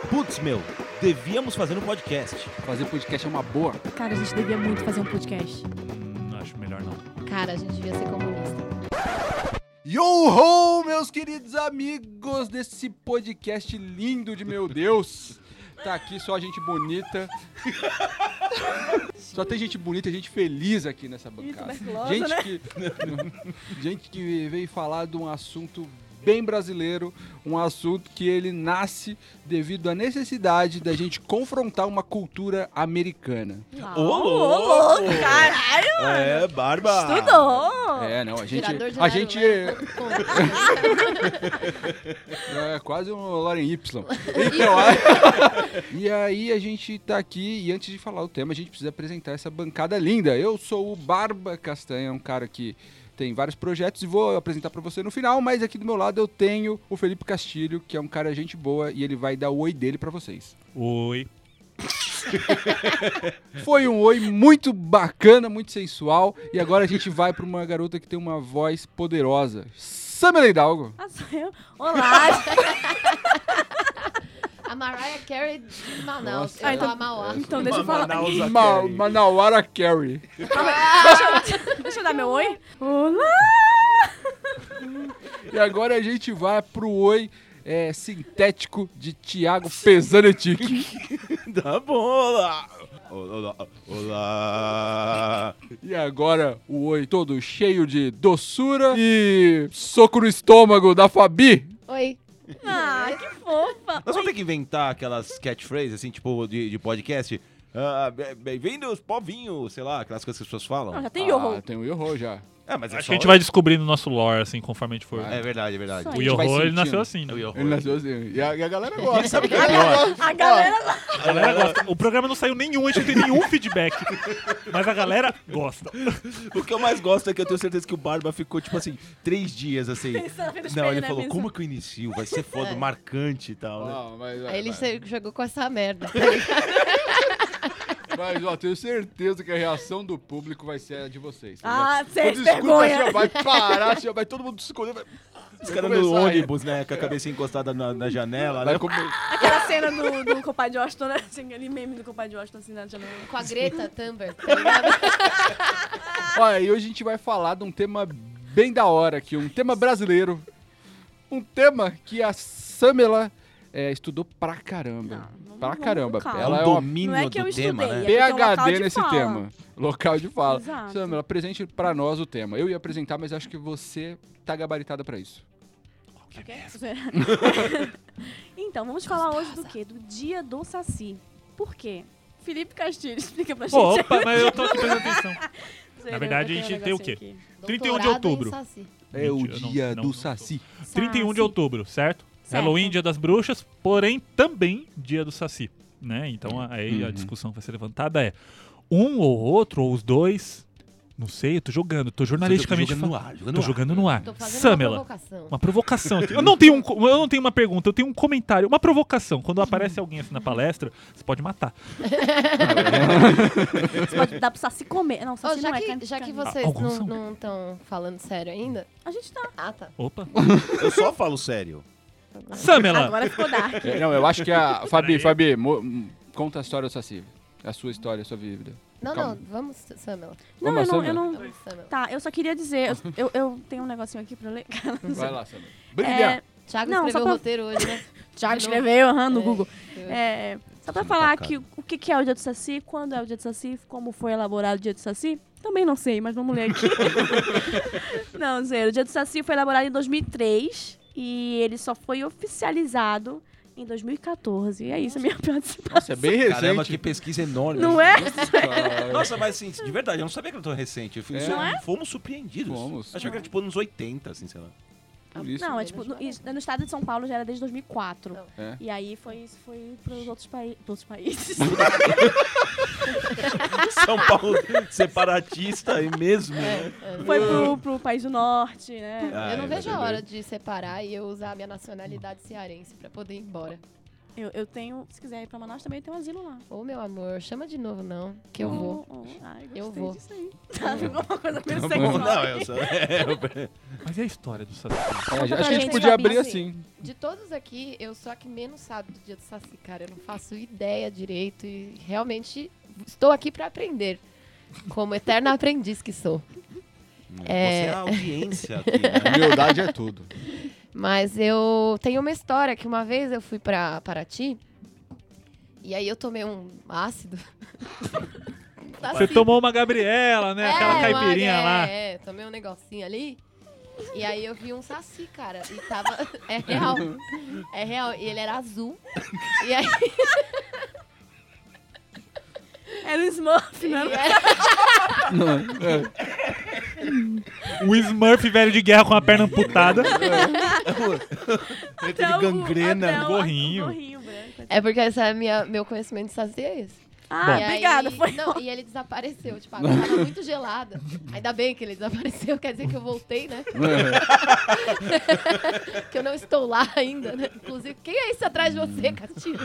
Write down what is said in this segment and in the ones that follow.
Putz, meu, devíamos fazer um podcast. Fazer podcast é uma boa. Cara, a gente devia muito fazer um podcast. Acho melhor não. Cara, a gente devia ser comunista. Yo-ho, meus queridos amigos desse podcast lindo de meu Deus. Tá aqui só gente bonita. Só tem gente bonita e gente feliz aqui nessa bancada. Tuberculosa, né? Gente que veio falar de um assunto bem brasileiro, um assunto que ele nasce devido à necessidade da gente confrontar uma cultura americana. Ô, louco! Caralho! É, Barba! Estudou! É, não, a gente... Tirador de A gente... Lero, É quase um Loren Y. Então, e aí a gente tá aqui e antes de falar o tema, a gente precisa apresentar essa bancada linda. Eu sou o Barba Castanha, um cara que tem vários projetos e vou apresentar pra você no final, mas aqui do meu lado eu tenho o Felipe Castilho, que é um cara gente boa e ele vai dar o oi dele pra vocês. Oi. Foi um oi muito bacana, muito sensual e agora a gente vai pra uma garota que tem uma voz poderosa. Samela Hidalgo. Ah, sou eu? Olá! A Mariah Carey de Manaus. Nossa. Eu Ah, então- sou a Mauá. Então deixa eu falar. Manauara Carey. Deixa eu dar meu oi? Olá! E agora a gente vai pro oi sintético de Thiago Pesanetic. Tá bom, olá! Olá! Olá! E agora o oi todo cheio de doçura e soco no estômago da Fabi. Oi. Ah, que fofa! Nós vamos ter que inventar aquelas catchphrases, assim, tipo, de podcast. Bem-vindos, povinho, sei lá, aquelas coisas que as pessoas falam. Não, já tem Yoho. Tem o Yoho já. Mas é Acho só... que a gente vai descobrindo o nosso lore, assim, conforme a gente for. É verdade, é verdade. Isso O aí. vai Yoho, ele sentindo. nasceu assim, né? O Yoho. Ele nasceu assim. E a galera gosta. Sabe o que é pior? A galera... A galera gosta. O programa não saiu nenhum, a gente não tem nenhum feedback. Mas a galera gosta. O que eu mais gosto é que eu tenho certeza que o Barba ficou, tipo assim, 3 dias, assim. Pensando, vendo Não, espelho, ele né, falou, pensando. como que eu inicio? Vai ser foda, marcante e tal, né? Não, mas, Aí ele jogou com essa merda. mas ó, tenho certeza que a reação do público vai ser a de vocês. Tá Ah, ligado? sem Quando escuta, vergonha. assim, ó, vai parar, assim, ó, vai todo mundo se esconder. Os caras no ônibus, né, com a cabeça encostada na janela, né? Aquela cena do compadre Washington, né? Assim, aquele meme do compadre Washington assim na janela. Com a Greta Thunberg, tá ligado? Olha, e hoje a gente vai falar de um tema bem da hora aqui, um tema brasileiro. Um tema que a Samela estudou pra caramba. Pra vamos caramba. com calma. Ela é O uma domínio Não é que eu do tema, estudei, né? porque é um local PhD de nesse fala. tema. Local de fala. Exato. Samela, apresente pra nós o tema. Eu ia apresentar, mas acho que você tá gabaritada pra isso. Ok? Então, vamos falar hoje do quê? Do Dia do Saci. Por quê? Felipe Castilho, explica pra gente. Opa, mas eu tô aqui prestando atenção. Sei, Na verdade, eu a gente tenho um tem o quê? negocinho aqui. 31 de Doutorado em outubro. Saci. É o Mentira, dia não, do não. Saci. 31 de Saci. outubro, certo? Halloween, Dia das Bruxas, porém também Dia do Saci, né? Então aí a discussão que vai ser levantada é um ou outro, ou os dois, não sei, eu tô jogando, tô jornalisticamente Jogando no falando. ar, jogando Tô no ar. jogando no ar. Tô fazendo Samela, uma provocação. uma provocação. Eu não tenho uma pergunta, eu tenho um comentário, uma provocação. Quando aparece alguém assim na palestra, você pode matar. Você pode dar pro Saci comer. Não, Ô, Saci não é já que carne. vocês alguns são. não estão falando sério ainda... A gente tá. Ah, tá. Opa. Eu só falo sério. Samela, Agora ficou dark. Não, eu acho que a... Fabi, conta a história do Saci. A sua história, a sua vida. Não, Calma. não, vamos, Samela. Não, Vamos, eu Samela? não... Vamos, Samela. Tá, eu só queria dizer... Eu tenho um negocinho aqui pra ler. Vai lá, Samela. Brilha! Thiago Não, escreveu só o pra- roteiro hoje, né? Thiago De novo. escreveu, no É. Google. Só pra falar Tá que o que é o Dia do Saci, quando é o Dia do Saci, como foi elaborado o Dia do Saci, também não sei, mas vamos ler aqui. Não, zero. O Dia do Saci foi elaborado em 2003 e ele só foi oficializado em 2014. E é isso, a minha participação. Nossa, é bem recente. Caramba, que pesquisa enorme. Não é? Nossa, mas assim, de verdade, eu não sabia que era tão recente. Não é? Fomos surpreendidos. Fomos. Achei que era tipo nos 80, assim, sei lá. Por isso. Não, é tipo, no estado de São Paulo já era desde 2004. Não. É. E aí foi pros outros países. São Paulo separatista e mesmo, né? Foi pro país do norte, né? Ah, Eu não é vejo a verdade. hora de separar e eu usar a minha nacionalidade cearense pra poder ir embora. Eu tenho, se quiser ir pra Manaus, também tem um asilo lá. Ô, meu amor, chama de novo não, que eu vou. Ai, Eu gostei vou. disso aí. Tá, ficou uma coisa meio Tá bom. sexual. Não, eu sou... Mas e a história do Saci? Conta Acho pra que a gente gente, podia Fabi, abrir assim. assim. De todos aqui, eu sou a que menos sabe do dia do Saci, cara. Eu não faço ideia direito e realmente estou aqui pra aprender. Como eterna aprendiz que sou. Você é a audiência aqui, né? Humildade é tudo. Mas eu tenho uma história que uma vez eu fui pra Paraty e aí eu tomei um ácido. Você tomou uma Gabriela, né? Aquela caipirinha lá. É, tomei um negocinho ali. E aí eu vi um saci, cara. E tava. É real. É real. E ele era azul. E aí. Era um Smurf, né? O Smurf velho de guerra com a perna amputada. Ele teve gangrena. até o gorrinho. gorrinho branco. É porque esse é meu conhecimento de saci é esse. Ah, E aí- obrigada. Foi Não, e ele desapareceu. Tipo, a água tava muito gelada. Ainda bem que ele desapareceu, quer dizer que eu voltei, né? Que eu não estou lá ainda, né? Inclusive, quem é esse atrás de você, Castilho?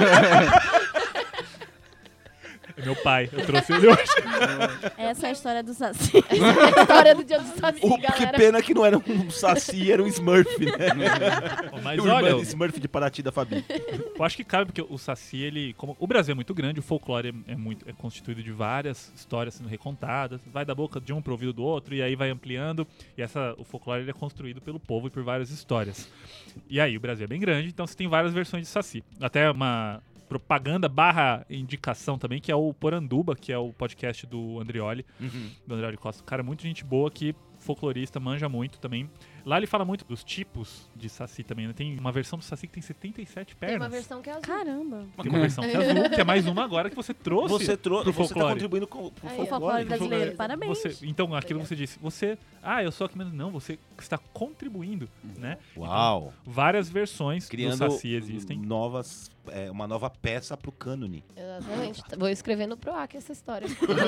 É meu pai, eu trouxe ele hoje. Essa é a história do Saci. A história do dia do Saci, Que galera. pena que não era um Saci, era um Smurf, né? Mas o olha, Smurf de Paraty da Fabi. eu acho que cabe porque o Saci, ele, como o Brasil é muito grande, o folclore é constituído de várias histórias sendo recontadas, vai da boca de um pro ouvido do outro e aí vai ampliando. E o folclore ele é construído pelo povo e por várias histórias. E aí o Brasil é bem grande, então você tem várias versões de Saci. Até uma propaganda / indicação também, que é o Poranduba, que é o podcast do Andrioli, do Andrioli Costa. Cara, muito gente boa que folclorista, manja muito também. Lá ele fala muito dos tipos de Saci também, né? Tem uma versão do Saci que tem 77 pernas. Tem uma versão que é azul. Caramba. Tem uma versão que é azul, que é mais uma agora que você trouxe Você pro tá folclore. contribuindo com pro Aí, O ó. folclore folclore. brasileiro. Parabéns. Então, aquilo que você disse, eu sou aqui mesmo. Não, você está contribuindo, né? Uau. Várias versões Criando do Saci existem. uma nova peça pro cânone. Exatamente. Vou escrever no PROAC essa história.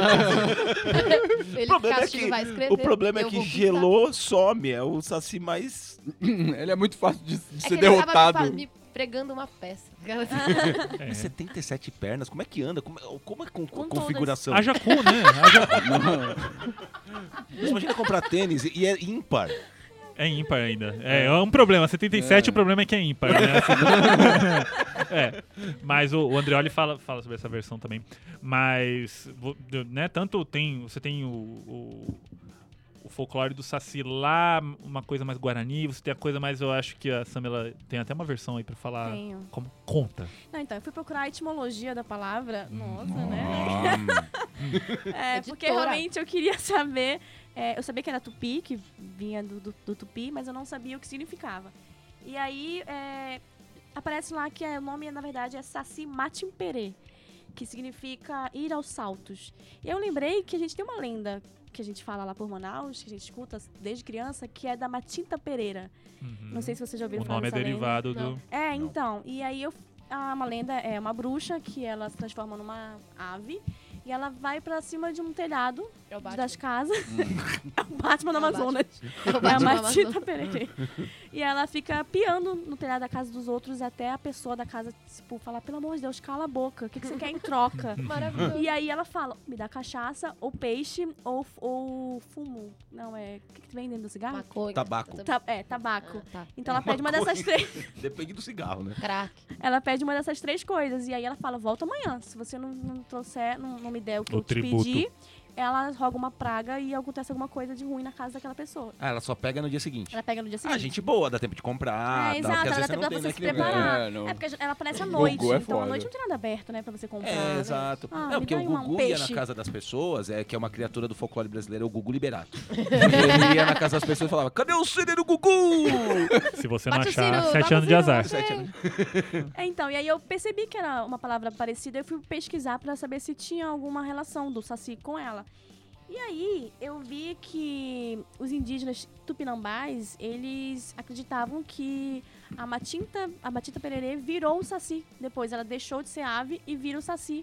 Ele, problema é Castilho, que- vai escrever. O problema é eu que vou pintar. gelou, some. É o Saci mais... Ele é muito fácil de É ser que ele tava derrotado. me pregando uma peça. É. 77 pernas, como é que anda? Como é com Com configuração? Haja cu, né? Você imagina comprar tênis e é ímpar. É ímpar ainda. É um problema. 77, o problema é que é ímpar, né? É. Mas o Andrioli fala sobre essa versão também. Mas, né, tanto você tem o folclore do Saci lá, uma coisa mais guarani, você tem a coisa mais, eu acho que a Samela tem até uma versão aí pra falar. Tenho. Como conta. Não, então, eu fui procurar a etimologia da palavra. Nossa, Ah. né? Porque Editora. realmente eu queria saber. Eu sabia que era tupi, que vinha do tupi, mas eu não sabia o que significava. E aí aparece lá que o nome, na verdade, é Saci Matimperê, que significa ir aos saltos. E eu lembrei que a gente tem uma lenda que a gente fala lá por Manaus, que a gente escuta desde criança, que é da Matinta Pereira. Uhum. Não sei se vocês já ouviram O falar nome é dessa lenda. derivado Não. do... Então. E aí uma lenda é uma bruxa que ela se transforma numa ave e ela vai pra cima de um telhado É o Batman. das casas. É o Batman do É o Amazonas. É o É a Batman do Matita Amazonas. Pereira. E ela fica piando no telhado da casa dos outros até a pessoa da casa, tipo, falar, pelo amor de Deus, cala a boca. O que você quer em troca? Maravilhoso. E aí ela fala, me dá cachaça, ou peixe, ou fumo. Não, o que vem dentro do cigarro? Maconha. Tabaco. Tabaco. Ah, tá. Então ela pede uma dessas três. Depende do cigarro, né? Crack. Ela pede uma dessas três coisas. E aí ela fala, volta amanhã. Se você não trouxer, não me der o que O eu te tributo. pedi, ela roga uma praga e acontece alguma coisa de ruim na casa daquela pessoa. Ah, ela só pega no dia seguinte. Ela pega no dia Ah, seguinte. gente boa, dá tempo de comprar. É, tal, exato, porque às ela vezes dá tempo não pra tem, você né, se aquele- preparar. É, não. Porque ela aparece à Gugu noite. é Então à foda. noite não tem nada aberto, né, pra você comprar. É, né? exato. Ah, É, me porque dá o aí Gugu ia na peixe. casa das pessoas, que é uma criatura do folclore brasileiro, é o Gugu Liberato. Ele ia na casa das pessoas e falava, cadê o CD do Gugu? Se você não Bate o achar, sino, 7 bate anos o de sino, azar. gente. Então, e aí eu percebi que era uma palavra parecida, eu fui pesquisar pra saber se tinha alguma relação do Saci com ela. E aí eu vi que os indígenas tupinambás, eles acreditavam que a Matita Pererê virou o Saci. Depois ela deixou de ser ave e vira o Saci.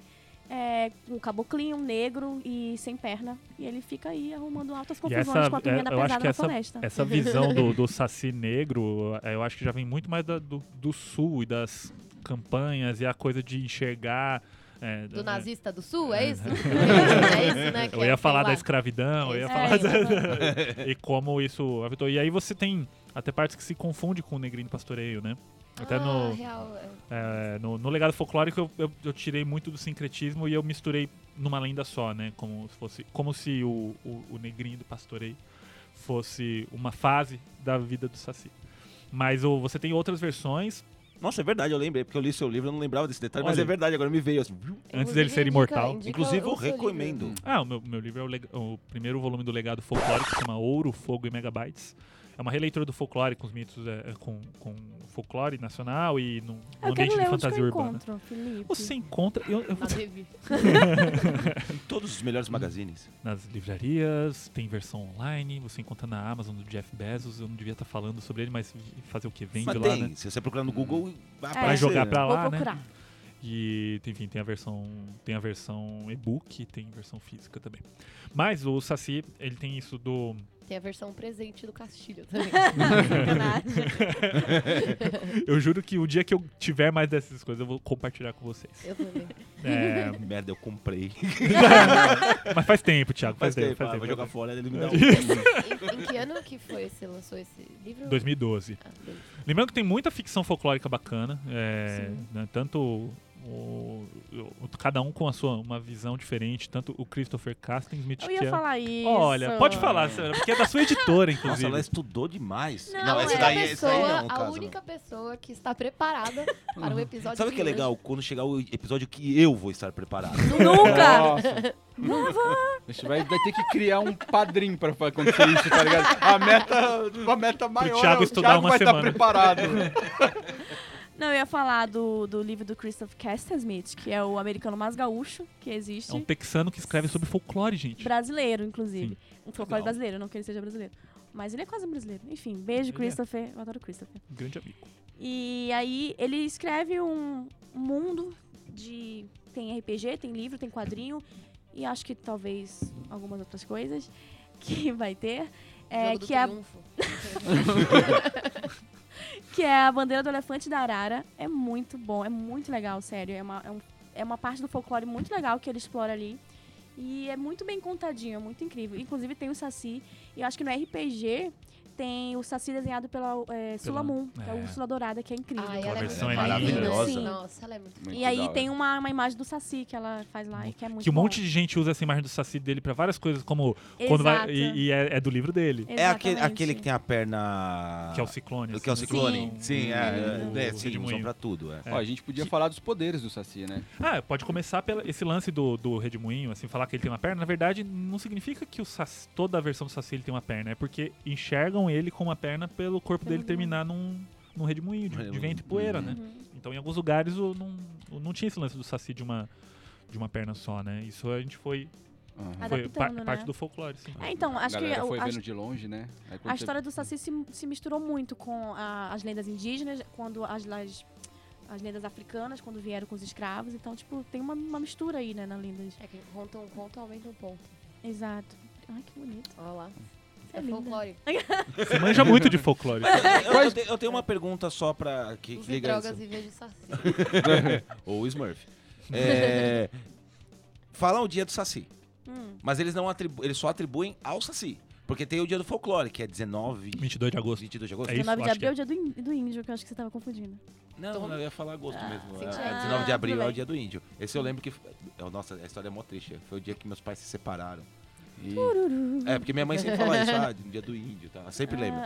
Um caboclinho, negro e sem perna. E ele fica aí arrumando altas E confusões com a turminha da eu acho pesada que na floresta. essa visão do Saci negro, eu acho que já vem muito mais do sul e das campanhas e a coisa de enxergar... Do nazista do sul, é isso? É isso, né? Eu ia falar da escravidão, eu ia falar e como isso afetou. E aí você tem até partes que se confunde com o negrinho do pastoreio, né? Até no legado folclórico eu tirei muito do sincretismo e eu misturei numa lenda só, né? Como se o negrinho do pastoreio fosse uma fase da vida do Saci. Mas você tem outras versões. Nossa, é verdade, eu lembrei, porque eu li seu livro, eu não lembrava desse detalhe, mas Olha, é verdade, agora me veio assim. Antes dele ser imortal. Inclusive, eu o seu recomendo. livro. O meu livro é o primeiro volume do legado folclórico, que se chama Ouro, Fogo e Megabytes. É uma releitura do folclore com os mitos, com folclore nacional e no ambiente de fantasia urbana. Você encontra... Em todos os melhores magazines. Nas livrarias, tem versão online, você encontra na Amazon do Jeff Bezos. Eu não devia estar falando sobre ele, mas fazer o que? Vende mas lá, tem, né? se você procurar no Google, vai Vai aparecer, jogar pra lá, Vou procurar. né? E, enfim, tem a versão e-book e tem versão física também. Mas o Saci, ele tem isso do... Tem a versão presente do Castilho também. Eu juro que o dia que eu tiver mais dessas coisas, eu vou compartilhar com vocês. Eu também. Merda, eu comprei. Mas faz tempo, Thiago. Faz tempo. Vou jogar fora, ele me dá Em que ano que foi você lançou esse livro? 2012. Beleza. Lembrando que tem muita ficção folclórica bacana, né, tanto cada um com uma visão diferente, tanto o Christopher Castleman-Smith, Eu ia falar isso. Olha, pode falar, Sarah, porque é da sua editora, inclusive. Nossa, ela estudou demais. Não, esse é daí, a esse aí não, no a caso. única pessoa que está preparada para o episódio Sabe o que é de legal? Quando chegar o episódio que eu vou estar preparado. Nunca! Nossa. A gente vai ter que criar um padrinho pra acontecer isso, tá ligado? A meta maior Thiago estudar uma vai semana. estar preparado. Não, eu ia falar do livro do Christopher Castleman-Smith, que é o americano mais gaúcho que existe. É um texano que escreve sobre folclore, gente. Brasileiro, inclusive. Sim. Um folclore Legal. brasileiro, não que ele seja brasileiro. Mas ele é quase brasileiro. Enfim, beijo, Christopher. Eu adoro o Christopher. Um grande amigo. E aí ele escreve um mundo de... Tem RPG, tem livro, tem quadrinho. E acho que talvez algumas outras coisas que vai ter. Jogo do Que é Triunfo. que é a bandeira do elefante da arara. É muito bom, é muito legal, sério. É uma parte do folclore muito legal que ele explora ali. E é muito bem contadinho, é muito incrível. Inclusive tem o Saci. E eu acho que no RPG tem o Saci desenhado pela Sula Moon, que é a Úrsula Dourada, que é incrível. Ai, A ela versão é é maravilhosa. Sim. Nossa, ela é muito Muito E aí da hora. tem uma imagem do Saci que ela faz lá, e que é muito Que um bom. monte de gente usa essa imagem do Saci dele pra várias coisas, como quando vai. Exato. E é do livro dele, É aquele Exatamente. que tem a perna... que é o Ciclone. Que é o assim, Ciclone. né? Sim, O sim, Redemoinho. usam pra tudo. É. Ó, a gente podia falar dos poderes do Saci, né? Pode começar pelo esse lance do Redemoinho, assim, falar que ele tem uma perna. Na verdade, não significa que toda a versão do Saci ele tem uma perna. É porque enxergam ele com uma perna pelo corpo dele terminar num redemoinho de vento e poeira, né? Então, em alguns lugares, não tinha esse lance do Saci de uma perna só, né? Isso a gente foi Adaptando, parte né? do folclore, sim. Então, acho a que galera foi a vendo de longe, né? Aí quando a história do Saci se misturou muito com as lendas indígenas, quando as lendas africanas, quando vieram com os escravos. Então, tipo, tem uma mistura aí, né, nas lendas. É que conta um conto, aumenta um ponto. Exato. Ai, que bonito. Olha lá. Você é É linda. folclore. Você manja muito de folclore. Eu tenho uma pergunta só pra... Que Use liga drogas e veja Saci. Ou Smurf. Falam o dia do Saci. Mas eles eles só atribuem ao Saci. Porque tem o dia do folclore, que é 22 de agosto. 22 de agosto. É isso, 19 de acho que abril é o dia do índio, que eu acho que você tava confundindo. Não, eu ia falar agosto mesmo. sim, É, gente. 19 de abril tudo é o bem. dia do índio. Esse eu lembro que... Nossa, a história é mó triste. Foi o dia que meus pais se separaram. Porque minha mãe sempre fala isso, dia do índio, tá? Eu sempre lembro.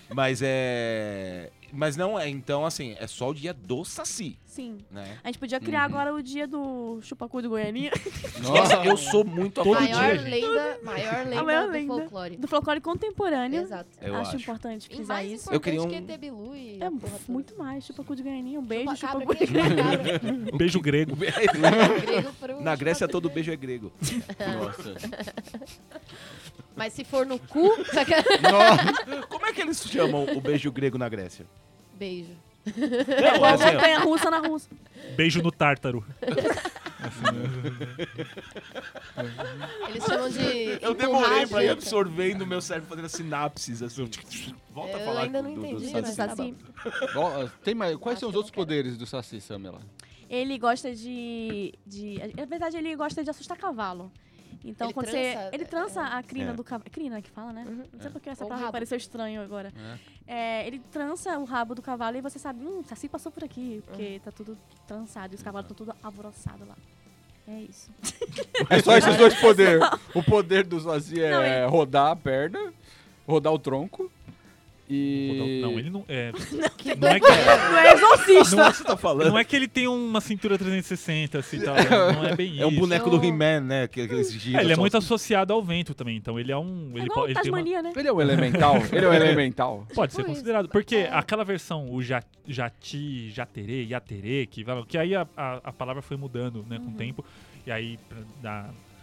Mas não é, então assim, é só o dia do Saci, Sim. né? A gente podia criar agora o dia do chupacu do Goianinha. Nossa, eu sou muito a favor Maior disso. lenda maior do lenda. folclore. Do folclore contemporâneo. Exato. Eu acho acho. importante E frisar mais isso. Eu queria importante que um- ET Bilu e É a porra toda. muito mais. Chupacu de Goianinha, um beijo, Chupa-cabra, chupacu de beijo Goianinha. cabra. Beijo grego. Grego pro Na Grécia chupa- todo beijo é grego. Nossa. Mas se for no cu, Como é que eles chamam o beijo grego na Grécia? beijo. Não, A assim, ó, montanha russa na Rússia. Beijo no tártaro. Eles chamam de Eu demorei pra ir empurrar a absorvendo o meu cérebro, fazendo sinapses, assim. Volta a Eu falar ainda não entendi, Do mas tá Saci. bom. Tem mais, quais Acho são os que outros não quero. poderes do Saci, Samela? Ele gosta de. Na verdade, ele gosta de assustar cavalo. Então, Ele quando trança, você. Ele trança a crina É. do cavalo. Crina que fala, né? Não sei porque essa Ou palavra rabo. pareceu estranho agora. Ele trança o rabo do cavalo e você sabe, Saci passou por aqui, porque tá tudo trançado e os cavalos estão tudo alvoroçados lá. É isso. É só esses dois poderes. O poder do Saci Não, é rodar a perna, rodar o tronco e... Não, ele não. Que Não é que- doideira. Não é exorcista! Não é o que você tá falando. Não é que ele tem uma cintura 360, assim, tal. Não é bem isso. É um boneco do He-Man, né? Que eles giram. Ele é só muito assim. associado ao vento também, então ele é um. É Ele, igual o ele tem uma, Tasmania, né? Ele é um elemental? Ele é um elemental? pode ser Tipo considerado. isso. Porque É. aquela versão, o jati, jaterê, yaterê, que aí a palavra foi mudando, né, com o tempo. E aí da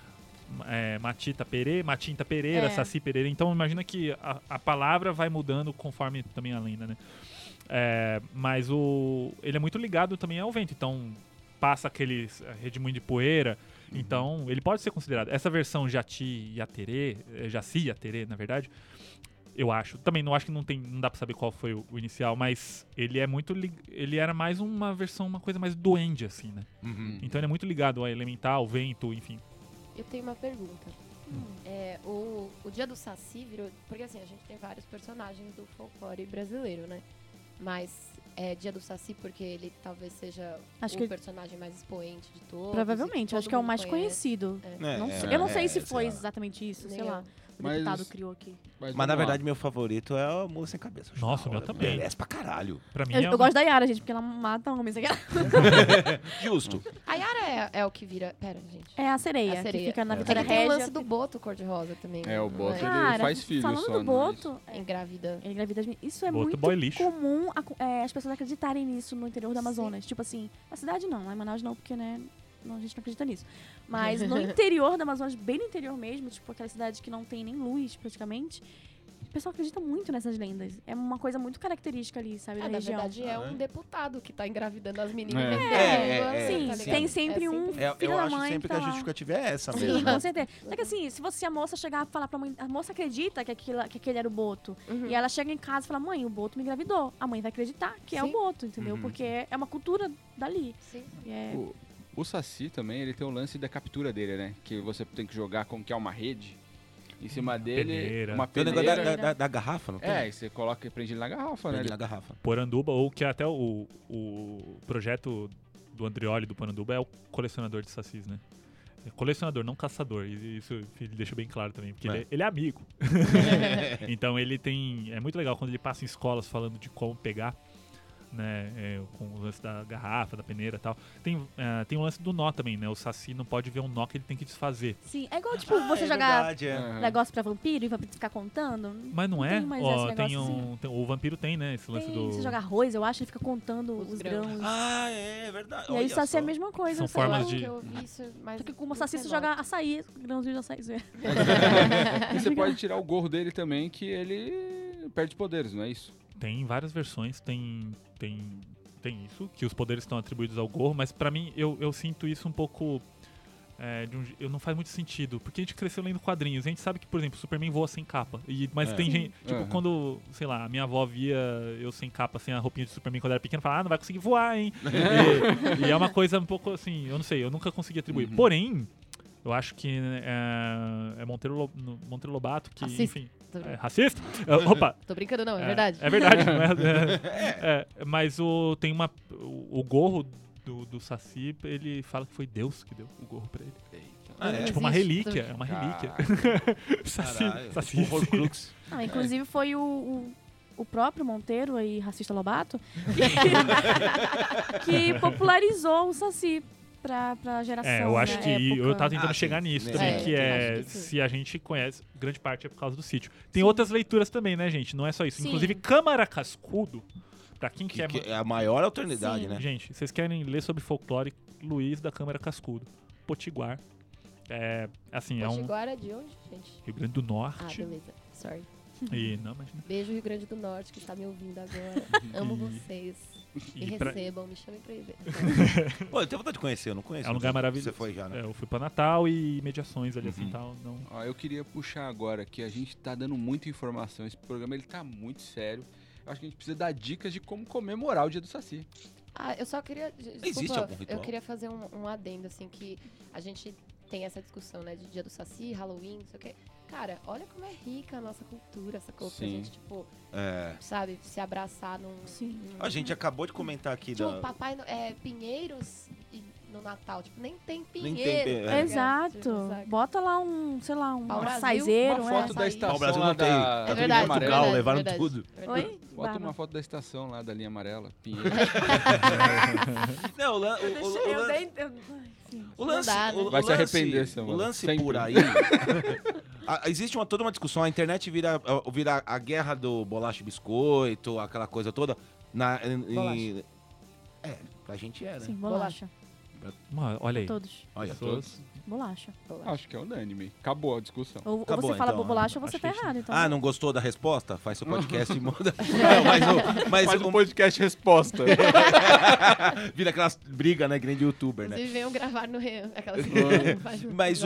Matita Perê, Matinta Pereira, É. Saci Pereira. Então imagina que a palavra vai mudando conforme também a lenda, né? Mas ele é muito ligado também ao vento. Então passa aquele redemoinho de poeira. Então ele pode ser considerado. Essa versão Jati Yaterê, Jaci Yaterê, na verdade, eu acho. Também não acho que não dá pra saber qual foi o inicial, mas ele é muito. Ele era mais uma versão, uma coisa mais duende, assim, né? Uhum. Então ele é muito ligado a elemental, vento, enfim. Eu tenho uma pergunta. O Dia do Saci virou... Porque assim, a gente tem vários personagens do folclore brasileiro, né? Mas é Dia do Saci porque ele talvez seja Acho o que- personagem mais expoente de todos. Provavelmente, e acho que é o todo mais mundo conhece. conhecido. Eu não sei se foi sei lá. exatamente isso, Nem sei eu. lá. O Mas- deputado criou aqui. Mas vamos na lá. verdade, meu favorito é o Mula Sem Cabeça. Nossa, o meu também. Merece pra caralho. Pra mim Eu, é eu uma- gosto da Yara, gente, porque ela mata homens. Justo. A Yara é o que vira... Pera, gente. É a sereia, A sereia. que fica na É. É Vitória que tem o Régia. lance do Boto cor-de-rosa também. É, o Boto, Não ele faz filhos falando só, do não é Boto, Engravida. ele engravida as meninas. Isso é Boto muito boy lixo. comum as pessoas acreditarem nisso no interior do Amazonas. Tipo assim, na cidade não, lá em Manaus não, porque, né, a gente não acredita nisso. Mas no interior do Amazonas, bem no interior mesmo, tipo aquela cidade que não tem nem luz praticamente, o pessoal acredita muito nessas lendas. É uma coisa muito característica ali, sabe, da Na região. verdade, é um deputado que tá engravidando as meninas. É. e vendendo, Sim, tá ligado? tem sempre É um sempre- Eu filho da acho mãe sempre que que tá a lá. justificativa é essa Sim, mesmo. com certeza. Só que assim, se a moça chegar e falar pra mãe, a moça acredita que aquele era o Boto. Uhum. E ela chega em casa e fala, mãe, o Boto me engravidou. A mãe vai acreditar que é o Sim. Boto, entendeu? Uhum. Porque é uma cultura dali. Sim. E é... O Saci também, ele tem o lance da captura dele, né? Que você tem que jogar como que é uma rede. Em cima dele, peneira. uma Tem o peneira. negócio da garrafa, não tem? É, e você coloca e prende ele na garrafa, né? Prende na garrafa. Poranduba, ou que até o projeto do Andrioli do Poranduba é o colecionador de sacis, né? É colecionador, não caçador. E isso ele deixa bem claro também, porque ele é amigo. Então ele tem... É muito legal quando ele passa em escolas falando de como pegar, né? Com o lance da garrafa, da peneira e tal. Tem o lance do nó também, né? O Saci não pode ver um nó que ele tem que desfazer. Sim, é igual, tipo, você jogar Verdade, é. Aham. negócio pra vampiro e o vampiro ficar contando. Mas não é? tem mais Ó, esse tem negócio o vampiro tem, né? Esse lance Tem, do... você joga arroz, eu acho, ele fica contando Os os grãos. grãos. Ah, é verdade. E aí Olha o Saci é a só. mesma coisa. São sei lá. formas Eu de- que eu vi isso, mas Só que como não Saci, você sei joga açaí, grãozinho de açaí. E você pode tirar o gorro dele também, que ele perde poderes, não é isso? Tem várias versões, tem isso, que os poderes estão atribuídos ao gorro, mas pra mim eu sinto isso um pouco. Não faz muito sentido, porque a gente cresceu lendo quadrinhos, a gente sabe que, por exemplo, o Superman voa sem capa, mas tem gente, tipo, Uhum. quando, sei lá, a minha avó via eu sem capa, sem a roupinha de Superman quando era pequeno, falava, não vai conseguir voar, hein? e é uma coisa um pouco assim, eu não sei, eu nunca consegui atribuir. Porém, eu acho que é Monteiro Lobato que, Racista. enfim, Tô, racista? Opa! tô brincando, não, é verdade. É verdade. Mas tem o gorro do Saci, ele fala que foi Deus que deu o gorro pra ele. Ah, é? Tipo uma Existe, relíquia, tô- é uma relíquia. Saci, Caralho. Saci. Tipo um Horcrux. Não, inclusive foi o próprio Monteiro aí, racista Lobato, que popularizou o Saci pra geração. Eu acho né, que época. eu tava tentando Ah, chegar sim, nisso né? também, É, que eu é acho que sim. se a gente conhece, grande parte é por causa do sítio. Tem outras leituras também, né, gente? Não é só isso. Sim. Inclusive, Câmara Cascudo, pra quem Que quer... é a maior alternative, Sim. né? Gente, vocês querem ler sobre folclore, Luiz da Câmara Cascudo. Potiguar. É um Potiguara é de onde, gente? Rio Grande do Ah, Norte. beleza. Sorry. E, não, imagina. Beijo, Rio Grande do Norte, que está me ouvindo agora. Amo vocês. Me E pra- recebam, me chamem pra ir ver. Pô, eu tenho vontade de conhecer, eu não conheço. É um lugar maravilhoso. Você foi já, né? Eu fui pra Natal e mediações ali assim Uhum. e tal. Não... Ó, eu queria puxar agora que a gente tá dando muita informação. Esse programa ele tá muito sério. Eu acho que a gente precisa dar dicas de como comemorar o dia do Saci. Eu só queria. Desculpa, Existe algum ritual? Eu queria fazer um adendo, assim, que a gente tem essa discussão, né, de dia do Saci, Halloween, não sei o quê. Cara, olha como é rica a nossa cultura, essa coisa. A Sim. gente, tipo, É. sabe, se abraçar num. Sim. A gente acabou de comentar aqui Tipo, da... papai, Pinheiros no Natal. Tipo, nem tem tem pinheiro. pe- tá é. ligado? Exato. Tipo, saca? Bota lá um, sei lá, um Pau Brasil, açaizeiro. Uma é. foto da açaí. estação O Brasil lá não tem. da, É da É linha verdade, amarela. Portugal, levaram verdade, tudo. verdade. Oi? Bota Barba. uma foto da estação lá da linha amarela. Pinheiro. Não, o lan- o- Eu o- deixei- o eu lan- dei- eu- ai, sim. o lance... Não dá, né? o- o Vai se lance- arrepender, Samuel. O lance Sempre. por aí... Existe toda uma discussão, a internet vira a guerra do bolacha e biscoito, aquela coisa toda. Bolacha. Pra gente era. Sim, bolacha. Mano, olha aí. Todos. Olha, Pessoas- Bolacha. Acho que é unânime. Acabou a discussão. Ou Acabou, você fala então, bolacha ou você acho tá que- errado. Então. Ah, não gostou da resposta? Faz seu podcast e muda. Não, mas Faz um podcast resposta. vira aquelas brigas, né? Grande youtuber, né? Inclusive, venham gravar no Rio. Aquelas Mas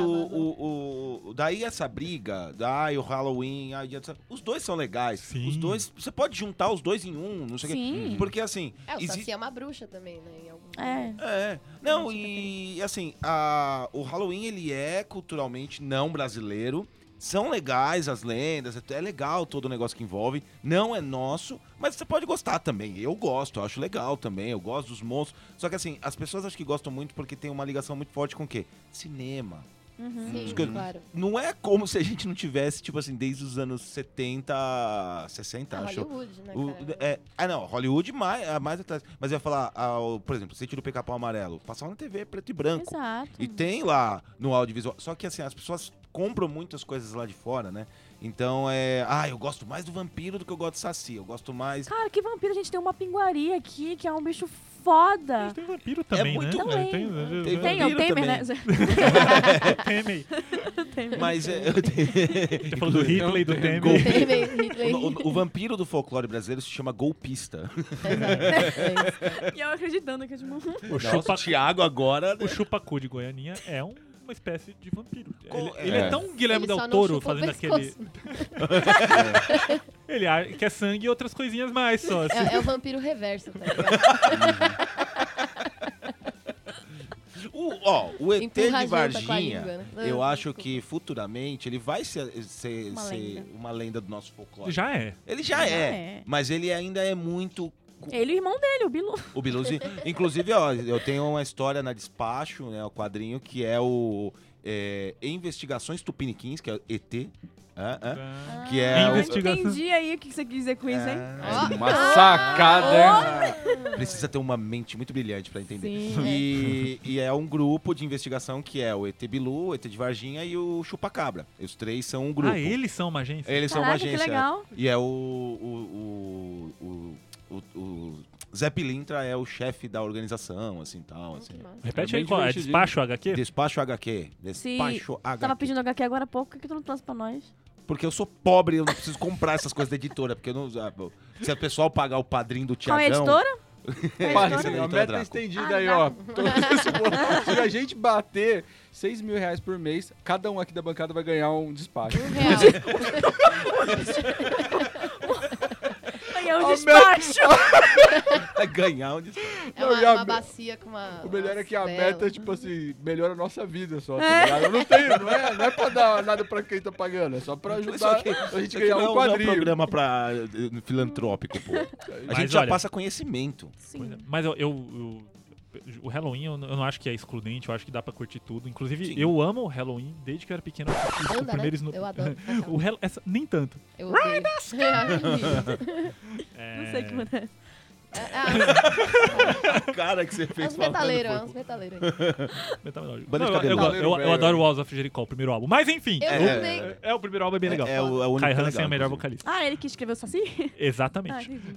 daí essa briga, o Halloween, os dois são legais. Sim. Os dois, você pode juntar os dois em um, não sei o quê. Sim. Porque assim, O Saci é uma bruxa também, né? Em algum É. não, e assim, o Halloween ele é culturalmente não brasileiro. São legais as lendas, é legal todo o negócio que envolve. Não é nosso, mas você pode gostar também. Eu gosto, eu acho legal também. Eu gosto dos monstros. Só que assim, as pessoas acho que gostam muito porque tem uma ligação muito forte com o quê? Cinema. Sim, Isso que- claro. Não é como se a gente não tivesse, tipo assim, desde os anos 70, 60, acho. Hollywood, né, cara? Não, Hollywood mais atrás. Mas eu ia falar, por exemplo, Sítio do Pica-Pau Amarelo, passava na TV preto e branco. Exato. E tem lá no audiovisual. Só que assim, as pessoas compram muitas coisas lá de fora, né? Então eu gosto mais do vampiro do que eu gosto do Saci. Eu gosto mais. Cara, que vampiro. A gente tem uma pinguaria aqui, que é um bicho foda. Tem vampiro também, muito né? bem. Tem Tem, é o vampiro Temer, também. né? Temer. Temer. Mas Você falou do Hitler e do Temer. Hitler. o vampiro do folclore brasileiro se chama golpista. Exato. E eu acreditando que, tipo... O Nossa, o Thiago agora. O chupacu de Goianinha é uma espécie de vampiro. Co- Ele é tão Guilherme Ele só Del não Toro chupa o fazendo aquele. pescoço. Ele quer sangue e outras coisinhas mais só. Assim. É o vampiro reverso, tá ligado? O ET Empurra de junto com a Varginha, língua, né? eu acho que futuramente ele vai ser Uma lenda. uma lenda do nosso folclore. Já é. Ele já é, mas ele ainda é muito... Ele e o irmão dele, o Bilu. O Biluzinho. Inclusive, eu tenho uma história na Despacho, né, o quadrinho, que é o Investigações Tupiniquins, que é o ET. Que é Eu Investigação. entendi aí o que você quis dizer com isso, hein? Uma sacada. Precisa ter uma mente muito brilhante pra entender. Sim. E é um grupo de investigação que é o ET Bilu, o ET de Varginha e o Chupacabra. Os três são um grupo. Ah, eles são uma agência? Eles são uma Caraca, que agência. legal. E é o Zé Pilintra é o chefe da organização, assim, tal, assim. Repete É aí bem qual é. divertidinho. Despacho HQ? Despacho HQ. Se Despacho HQ. tava pedindo HQ agora há pouco, por que tu não trouxe pra nós? Porque eu sou pobre, eu não preciso comprar essas coisas da editora. Porque eu não, se o pessoal pagar o padrinho do Qual é a Tiagão... editora? Pare, Essa a editora meta Draco. estendida aí, ó. Se a gente bater R$6.000 por mês, cada um aqui da bancada vai ganhar um despacho. Aí é um despacho. Vai ganhar um despacho. É Não, e uma a- bacia com uma... O melhor é que a umas meta, velas. tipo assim, melhora a nossa vida só, tá ligado? Eu não tenho, não é pra dar nada pra quem tá pagando, é só pra ajudar a gente ganhar não, um não é um quadrinho. programa filantrópico, pô. A Mas gente já olha- passa conhecimento. Pois é. Mas o Halloween eu não acho que é excludente, eu acho que dá pra curtir tudo. Inclusive, Sim. eu amo o Halloween desde que eu era pequeno. Eu assisti o Anda, primeiro né? Eu adoro. Nem tanto. Eu odeio. Não sei que muda é. A cara que você fez Uns falando metaleiros, foi- uns metaleiros. Banda de Não, cabelo. eu adoro o Walls of Jericho, o primeiro álbum. Mas enfim, Eu também. o primeiro álbum é bem legal. É o único Kai que é Hansen é legal, o melhor inclusive. vocalista. Ah, ele que escreveu o Saci? Ah, Exatamente. entendi.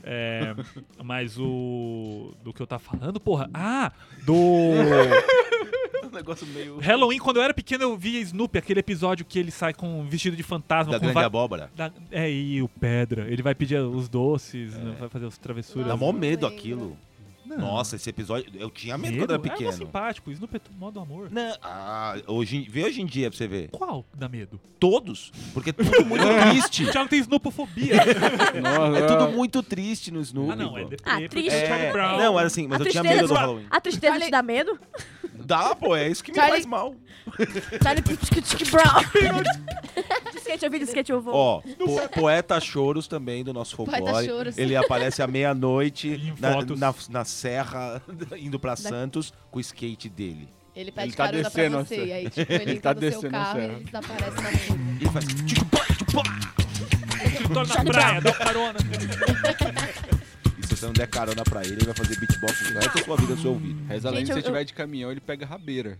Mas do que eu tava falando, porra. Do negócio meio... Halloween, quando eu era pequeno, eu via Snoopy, aquele episódio que ele sai com um vestido de fantasma. Da com grande abóbora. E o Pedra. Ele vai pedir os doces, né, vai fazer as travessuras. Dá Nossa, mó não medo lembro. aquilo. Não. Nossa, esse episódio... Eu tinha medo quando Medo? era É pequeno. simpático. O Snoopy é modo amor. Não, vê hoje em dia pra você ver. Qual dá medo? Todos. Porque é tudo muito triste. O Thiago tem snopofobia. É tudo muito triste no Snoopy. Ah, não, é pô. deprê. triste. porque o Charlie Brown. Não, era assim, mas A eu tinha tristeza medo do de- Halloween. A tristeza te dá medo? Dá, pô, é isso que me Charlie- faz mal. Charlie Brown. De skate eu vi, de skate eu vou. Ó, Poeta Choros também, do nosso Poeta folclore. Choros. Ele aparece à meia-noite Em na, fotos. na serra, indo pra Santos, com o skate dele. Ele pede Ele tá carona descendo pra você. a E aí, tipo, ele Ele entra tá no seu descendo a carro e serra. ele desaparece na rua. Ele faz... Escritório na praia, dá carona. E se você não der carona pra ele vai fazer beatbox o resto da sua vida no seu ouvido. Reza além, Gente, se você eu- tiver de caminhão, ele pega rabeira.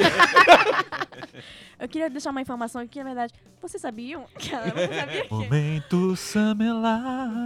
Eu queria deixar uma informação aqui, na verdade. Vocês sabiam? Você sabia que... Momento Samela.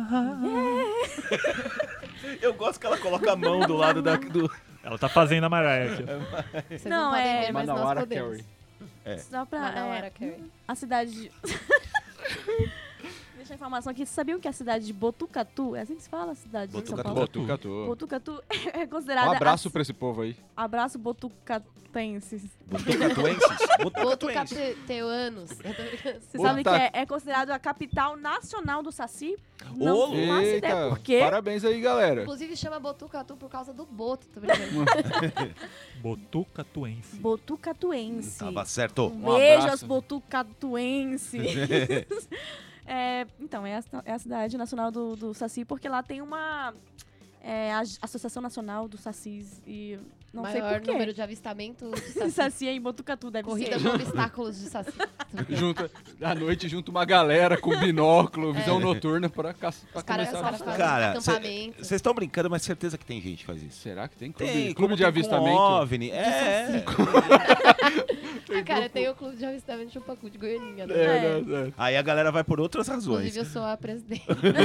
Eu gosto que ela coloca a mão do lado do... Ela tá fazendo a Mariah aqui. Vocês Não, não podem é- ver, mas nós Manauara podemos. Carey. Só pra... Manauara Carey. a cidade de... Deixa a informação aqui. Vocês sabiam que a cidade de Botucatu, é assim que se fala? A cidade de São Botucatu. Paulo? Botucatu. Botucatu é considerada... Um abraço pra esse povo aí. Abraço botucatenses. Botucatuenses. Botucatuenses. Botucateuanos. Eu tô brincando. Você sabe que Botac- é considerado a capital nacional do Saci? Ô, Não faço ideia Eita, por quê. parabéns aí, galera. Inclusive chama Botucatu por causa do boto, tô brincando. Botucatuense. Botucatuense. Tava certo. Um Um beijo abraço. aos botucatuenses. Então, é a cidade nacional do Saci, porque lá tem uma Associação Nacional dos Sacis e não sei Maior por quê. número de avistamento de saci. Saci é em Botucatu, deve Corrida ser. com obstáculos de saci. Junta, à noite junta uma galera com binóculo, visão noturna pra Os caras começar a fazem Cara, acampamento. vocês estão brincando, mas certeza que tem gente que faz isso. Será que tem Tem, clube de tem avistamento? Com OVNI. É. Ah, cara, tem o clube de avistamento de Chupacu de Goianinha, né? É. Aí a galera vai por outras razões. Inclusive, eu sou a presidente.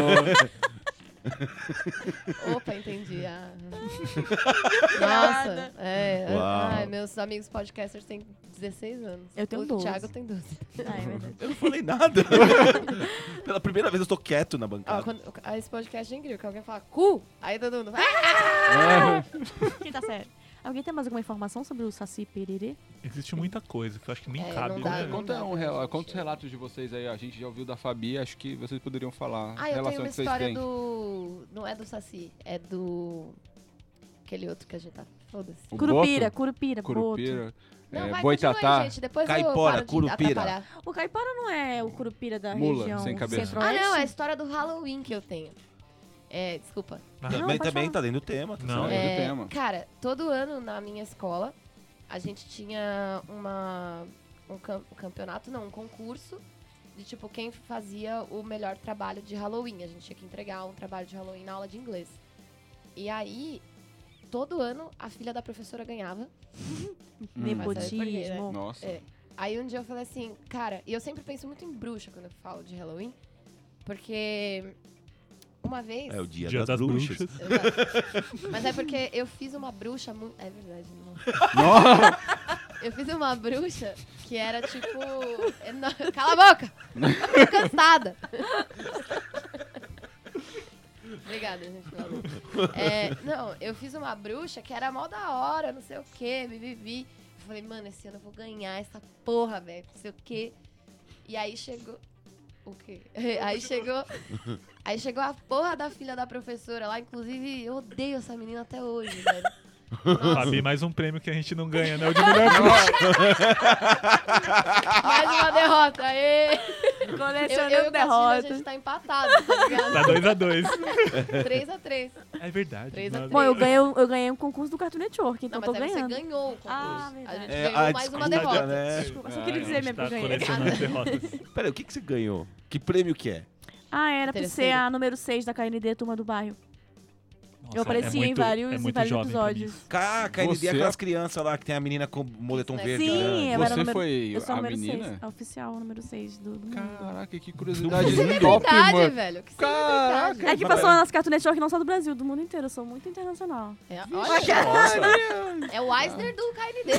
Opa, entendi. Ah. Nossa, Uau. Ai, meus amigos podcasters têm 16 anos. Eu tenho o 12. Thiago tem 12. Ah, é verdade. Eu não falei nada. Pela primeira vez eu tô quieto na Ó, bancada. esse podcast é incrível, que alguém fala cu, aí todo mundo vai. Quinta série. Alguém tem mais alguma informação sobre o Saci Pererê? Existe muita coisa que eu acho que nem É, cabe. não dá, né? não Conta, dá um pra rela- gente. conta os relatos de vocês aí. A gente já ouviu da Fabi, acho que vocês poderiam falar. Ah, a eu relação tenho uma que vocês história têm. do... Não é do Saci, é do... Aquele outro que a gente tá... Foda-se. O Curupira, Boto, Curupira, Curupira, Não, vai, Boitatá, continua aí, gente. Depois eu Caipora, paro de Curupira. atrapalhar. Boto. O Caipora não é o Curupira da Mula, região sem cabeça. centro-oeste? Ah, não, é a história do Halloween que eu tenho. Desculpa. Ah, Não, Também, pode também falar. tá dentro do tema. Tá Não. certo. É do tema. Cara, todo ano na minha escola, a gente tinha um campeonato, não, um concurso de tipo quem fazia o melhor trabalho de Halloween. A gente tinha que entregar um trabalho de Halloween na aula de inglês. E aí, todo ano, a filha da professora ganhava. Nepotismo. Nossa. É. Aí um dia eu falei assim, cara, e eu sempre penso muito em bruxa quando eu falo de Halloween, porque uma vez... É o dia, Dia das, das bruxas. bruxas. Exato. Mas é porque eu fiz uma bruxa muito... É verdade, não. Eu fiz uma bruxa que era tipo... Cala a boca! Tô cansada! Obrigada, gente. Não, eu fiz uma bruxa que era mó da hora, não sei o quê, vivi. Eu falei, mano, esse ano eu vou ganhar essa porra, velho, não sei o quê. E aí chegou... O quê? Aí chegou a porra da filha da professora lá. Inclusive, eu odeio essa menina até hoje, velho. Nossa, Fabi, mais um prêmio que a gente não ganha, né? O de melhor bruxa. mais uma derrota. Aê! Colecionando Eu e o Castilho, a derrotas. gente tá empatado, tá ligado? Tá 2-2. 3-3. É verdade. 3 a Nossa. 3. Bom, eu ganhei um concurso do Cartoon Network, então Não, tô mas aí você ganhando. ganhou o concurso. Ah, A verdade. gente É, ganhou a mais uma disputa, derrota. né? Desculpa, só Ah, queria a dizer A gente mesmo que tá eu ganhei. colecionando derrotas. Peraí, o que você ganhou? Que prêmio que é? Ah, era pra ser Terceiro. a número 6 da KND, Turma do Bairro. Nossa, Eu apareci em vários jovem pra mim. episódios. A KND Você- é aquelas crianças lá que tem a menina com moletom Sim, verde. Sim, né? eu era Você número, foi eu sou a número menina? 6. A oficial, número 6 do mundo. Caraca, que curiosidade É top, verdade, mano. velho. Que Caraca. celebridade. É que passou nas Cartoon Network não só do Brasil, do mundo inteiro. Eu sou muito internacional. É, olha, Nossa. é o Eisner do KND.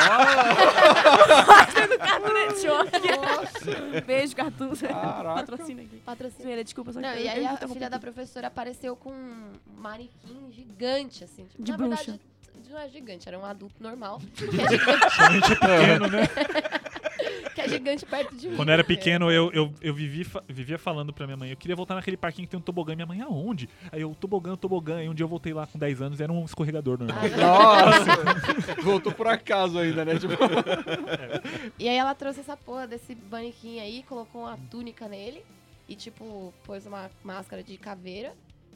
Nossa. do Cartoon Network. Beijo, Cartoon. Caraca. Patrocina aqui. Patrocínio. Zoeira, desculpa, só Não, que e eu aí a interrompi filha da tudo. professora apareceu com um manequim gigante, assim. Tipo, De na bruxa. verdade, não é gigante, era um adulto normal. Que é gigante, Quando a gente é pequeno, né? que é gigante perto de mim. Quando eu era pequeno, eu vivia falando pra minha mãe, eu queria voltar naquele parquinho que tem um tobogã. Minha mãe, aonde? Aí eu, tobogã. Aí um dia eu voltei lá com 10 anos, era um escorregador normal. Nossa. Voltou por acaso ainda, né? Tipo... E aí ela trouxe essa porra desse manequim aí, colocou uma túnica nele e, tipo, pôs uma máscara de caveira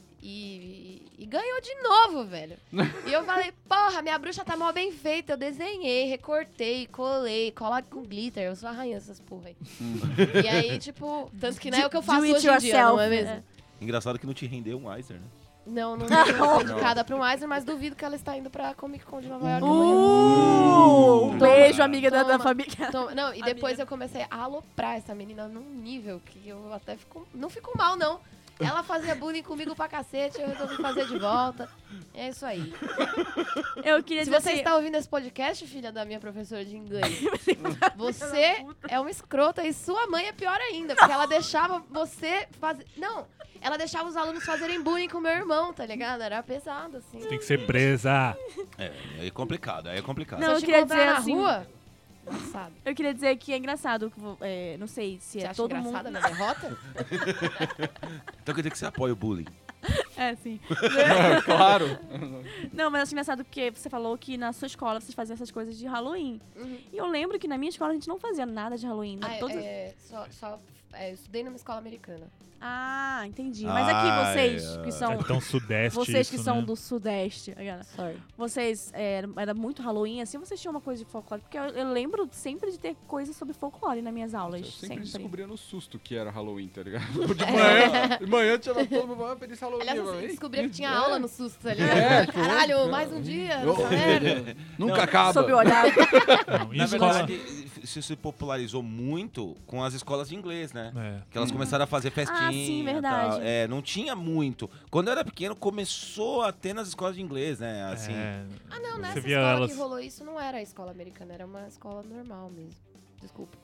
e ganhou de novo, velho. E eu falei, porra, minha bruxa tá mó bem feita. Eu desenhei, recortei, colei, cola com glitter. Eu sou a rainha dessas porra aí. E aí, tipo, tanto que não é o que eu faço Do it hoje em dia, não é yourself, mesmo? né? Engraçado que não te rendeu um Eisner, né? Não foi indicada pra um Eisner, mas duvido que ela está indo pra Comic Con de Nova York amanhã. Beijo, amiga da Toma. família. Então, não, e depois eu comecei a aloprar essa menina num nível que eu até não fico mal, não. Ela fazia bullying comigo pra cacete, eu resolvi fazer de volta. É isso aí. Eu queria Se dizer você assim, está ouvindo esse podcast, filha da minha professora de inglês, você é uma escrota e sua mãe é pior ainda, porque ela deixava você fazer... Não, ela deixava os alunos fazerem bullying com meu irmão, tá ligado? Era pesado, assim. Tem que ser presa. É complicado, aí é complicado. Não, Se eu eu te queria encontrar dizer na assim- rua, engraçado. eu queria dizer que é engraçado, não sei se Você é acha todo engraçada mundo... na derrota? Então quer dizer que você apoia o bullying. É, sim. Claro. Não, mas acho engraçado porque você falou que na sua escola vocês faziam essas coisas de Halloween. Uhum. E eu lembro que na minha escola a gente não fazia nada de Halloween. Né? Eu estudei numa escola americana. Ah, entendi. Mas aqui vocês que são... É tão sudeste Vocês que isso, são né? do Sudeste, cara, Sorry. vocês era muito Halloween, assim, vocês tinham uma coisa de folclore? Porque eu lembro sempre de ter coisas sobre folclore nas minhas aulas, Eu sempre sempre. descobria no susto que era Halloween, tá ligado? De manhã tinha todo mundo, feliz Halloween. Aliás, mano. eu descobri que tinha É. aula no susto ali. É, tipo, Caralho, mais um dia nessa merda. Nunca Não, acaba. Sob o olhar. Não, em Na escola... verdade, isso se popularizou muito com as escolas de inglês, né? É. Que elas começaram a fazer festinha. Ah, sim, verdade. tal. É, não tinha muito. Quando eu era pequeno, começou a ter nas escolas de inglês, né? Assim. Ah, não, Você nessa via escola elas- que rolou isso não era a escola americana, era uma escola normal mesmo. Desculpa.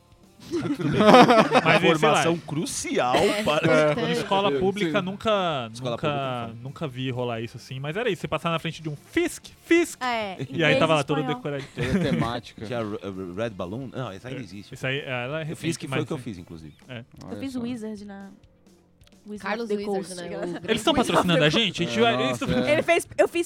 Mas, sei lá, Informação crucial para. importante. escola pública Sim. Escola nunca vi rolar isso assim. Mas era isso, você passar na frente de um Fisk, É, e aí tava lá todo espanhol. decoradinho. Toda temática. Tinha Red Balloon? Não, essa ainda existe. Isso aí, ela é Eu fiz recente, que foi mas, o que eu fiz, inclusive. Eu fiz o Wizard na... Wizard Carlos of the Wizard, Coast, né? cara. o grande Eles estão Wizard. patrocinando a gente? A gente vai- Nossa, isso- é. Ele fez... Eu fiz...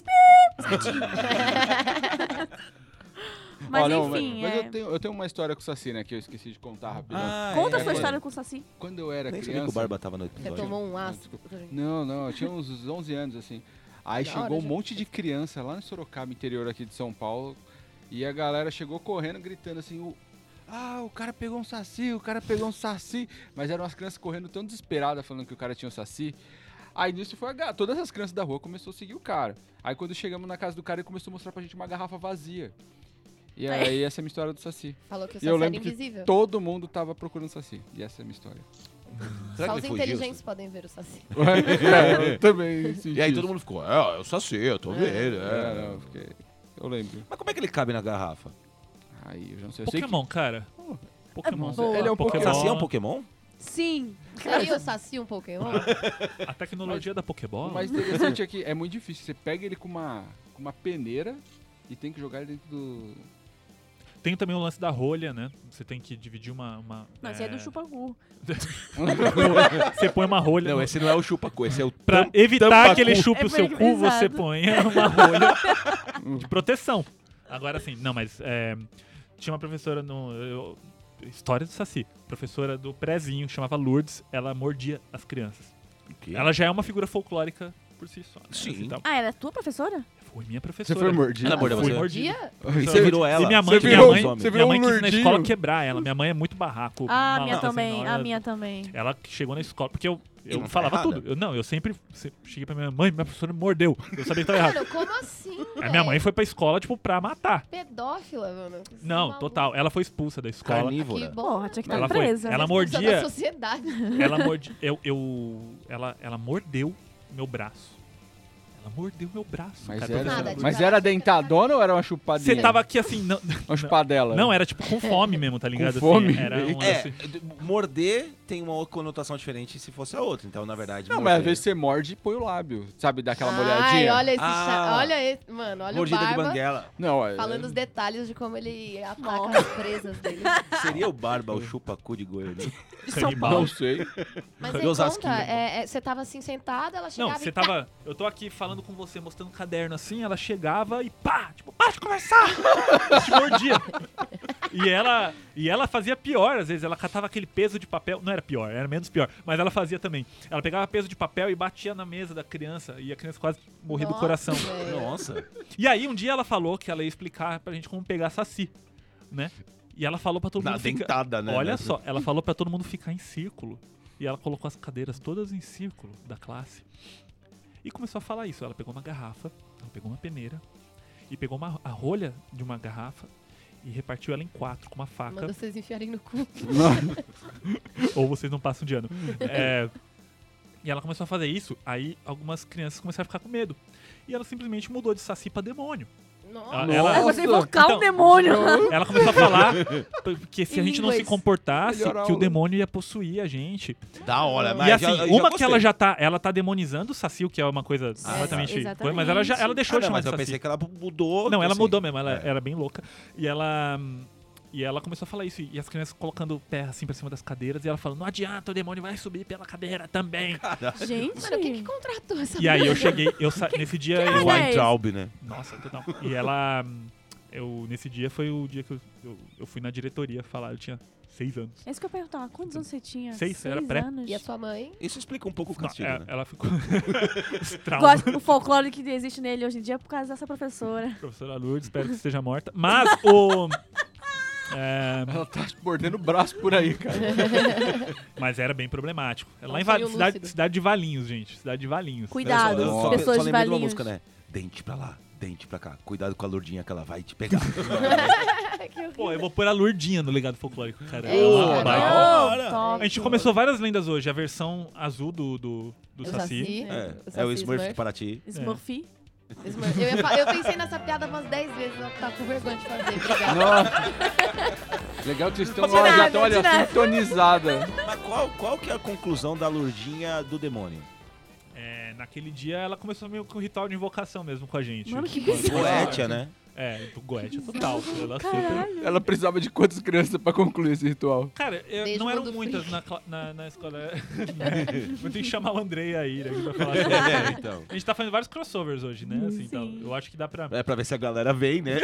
Mas Ó, não, enfim, mas é... eu tenho uma história com o Saci, né? Que eu esqueci de contar rapidão. Conta a é, sua é. história com o Saci. Quando eu era Nem sabia que o criança... Barba tava no Você episódio. tomou um aço. Não, eu tinha uns 11 anos, assim. Aí Da chegou hora, um já. monte de criança lá no Sorocaba, interior aqui de São Paulo. E a galera chegou correndo, gritando assim, o cara pegou um saci, o cara pegou um saci. Mas eram as crianças correndo tão desesperadas, falando que o cara tinha um saci. Aí nisso foi todas as crianças da rua começaram a seguir o cara. Aí quando chegamos na casa do cara, ele começou a mostrar pra gente uma garrafa vazia. E aí essa é a minha história do saci. Falou que o E eu Saci era lembro que invisível. todo mundo tava procurando saci. E essa é a minha história. Será Só que os ele fugiu? inteligentes podem ver o Saci. Eu também senti E aí todo isso. mundo ficou, eu só sei, eu tô vendo. É, não, fiquei... Eu lembro. Mas como é que ele cabe na garrafa? Aí eu já não sei. Eu sei que Pokémon, cara. Pokémon. boa. Ele é um O Pokémon. Saci é um Pokémon? Sim. Seria o Saci um Pokémon? A tecnologia da Pokébola. O mais interessante é que é muito difícil. Você pega ele com uma peneira e tem que jogar ele dentro do... Tem também o lance da rolha, né? Você tem que dividir uma Não, esse é do chupacu. Você põe uma rolha. Não, no- esse não é o chupacu, esse é o Pra evitar tampacu. que ele chupe É o seu bem cu, você pesado. põe uma rolha de proteção. Agora sim, não, mas tinha uma professora História do Saci. Professora do prézinho, que chamava Lourdes, ela mordia as crianças. O quê? Ela já é uma figura folclórica por si só. Né? Sim. Então, Ah, ela é tua professora? Foi minha professora. Você foi mordido? Ela mordeu Fui você? mordido. Dia? E você virou ela. E minha mãe, Você minha virou- mãe, você minha virou mãe um quis na nerdinho. escola quebrar ela. Minha mãe é muito barraco. A minha Nossa também, senhora, a minha também. Ela chegou na escola, porque eu não tá falava errada. tudo. Eu sempre cheguei pra minha mãe, minha professora me mordeu. Eu sabia que tava errado. Mano, como assim, A minha mãe foi pra escola, tipo, pra matar. Pedófila, mano. Você Não, maluco. total. Ela foi expulsa da escola. Que Carnívora. bom. Porra, tinha que estar Ela foi. presa. Ela Expulsa da mordia. sociedade. Ela mordia. Ela mordeu meu braço. Ela mordeu meu braço. Mas cara, era, Nada, mas de era cara. dentadona ou era uma chupadinha? Você tava aqui assim. Não, Uma chupadela? não, era tipo com fome mesmo, tá ligado? fome? Assim, era um, É, assim, morder tem uma outra conotação diferente se fosse a outra. Então, na verdade, Não, morder. mas às vezes você morde e põe o lábio. Sabe, dá aquela Ai, molhadinha? olha esse Ah. olha esse, mano, olha Mordida o de Barba banguela. Não, é... falando os detalhes de como ele ataca Nossa. as presas dele. Seria o Barba o chupacu de Goiânia? canibal. Não sei. Mas De aí Osasquinho. conta, você tava assim sentada, ela Não, chegava você e tava. Eu tô aqui falando com você, mostrando um caderno assim, ela chegava e pá! Tipo, para de conversar! Te mordia. E ela fazia pior, às vezes. Ela catava aquele peso de papel. Não era pior, era menos pior. Mas ela fazia também. Ela pegava peso de papel e batia na mesa da criança. E a criança quase morria do Nossa, coração. velho. Nossa. E aí, um dia ela falou que ela ia explicar pra gente como pegar saci, né? E ela falou pra todo Na mundo ficar... dentada, né? Olha só, ela falou pra todo mundo ficar em círculo. E ela colocou as cadeiras todas em círculo da classe. E começou a falar isso. Ela pegou uma garrafa, ela pegou uma peneira e pegou a rolha de uma garrafa e repartiu ela em 4 com uma faca. Manda vocês enfiarem no cu. Ou vocês não passam de ano. É, e ela começou a fazer isso, aí algumas crianças começaram a ficar com medo. E ela simplesmente mudou de saci pra demônio. Nossa. Aí você invocar Então, o demônio. Ela começou a falar que se a Em gente não se inglês. comportasse, Melhor que aula. o demônio ia possuir a gente. Da hora, mas E assim, já uma que gostei. ela tá demonizando o Saci, o que é uma coisa completamente... exatamente. Mas ela deixou Ah, de não, chamar mas de eu Saci. pensei que ela mudou. Não, ela assim. mudou mesmo, ela É. era bem louca. E ela começou a falar isso, e as crianças colocando o pé assim pra cima das cadeiras, e ela falando, não adianta, o demônio vai subir pela cadeira também. Gente. Mano, quem que contratou essa E aí eu mulher? cheguei, nesse dia cara eu... é esse? Weintraub, né? Nossa, total. E ela... nesse dia foi o dia que eu fui na diretoria falar, eu tinha 6 anos. É isso que eu perguntava. Quantos anos você tinha? 6, era pré. anos. E a sua mãe? Isso explica um pouco o Não, castigo, né? ela ficou... Os traumas. Gosto do folclore que existe nele hoje em dia é por causa dessa professora. Professora Lourdes, espero que esteja morta. Mas o... Ela tá mordendo o braço por aí, cara. Mas era bem problemático. É lá Não em foi o cidade, lúcido. cidade de Valinhos, gente. Cidade de Valinhos. Cuidado, Eu só pessoas de lembrei de uma Valinhos. música, né? Dente pra lá, dente pra cá. Cuidado com a lourdinha que ela vai te pegar. Que horrível. Pô, eu vou pôr a Lourdinha no legado folclórico, cara. É isso, Uma cara. baita. Da hora. top. A gente começou várias lendas hoje. A versão azul do O Saci. É o Smurf para ti. Smurfy. Smurf. Eu pensei nessa piada umas 10 vezes, eu tava com vergonha de fazer. Obrigada. Nossa. Legal que vocês estão De nada, já estão de olha, nada. sintonizada. Mas qual que é a conclusão da lourdinha do demônio? Naquele dia ela começou meio com o ritual de invocação mesmo com a gente. Mano, que bizarro. Goetia, né? Do Goethe total. Ela super... Caralho. Ela precisava de quantas crianças pra concluir esse ritual? Cara, Beijo, não eram mundo muitas freak. na escola. Vou ter que chamar o Andrei aí, né, pra falar assim. Então. A gente tá fazendo vários crossovers hoje, né? Assim, Sim. então, eu acho que dá pra. É pra ver se a galera vem, né?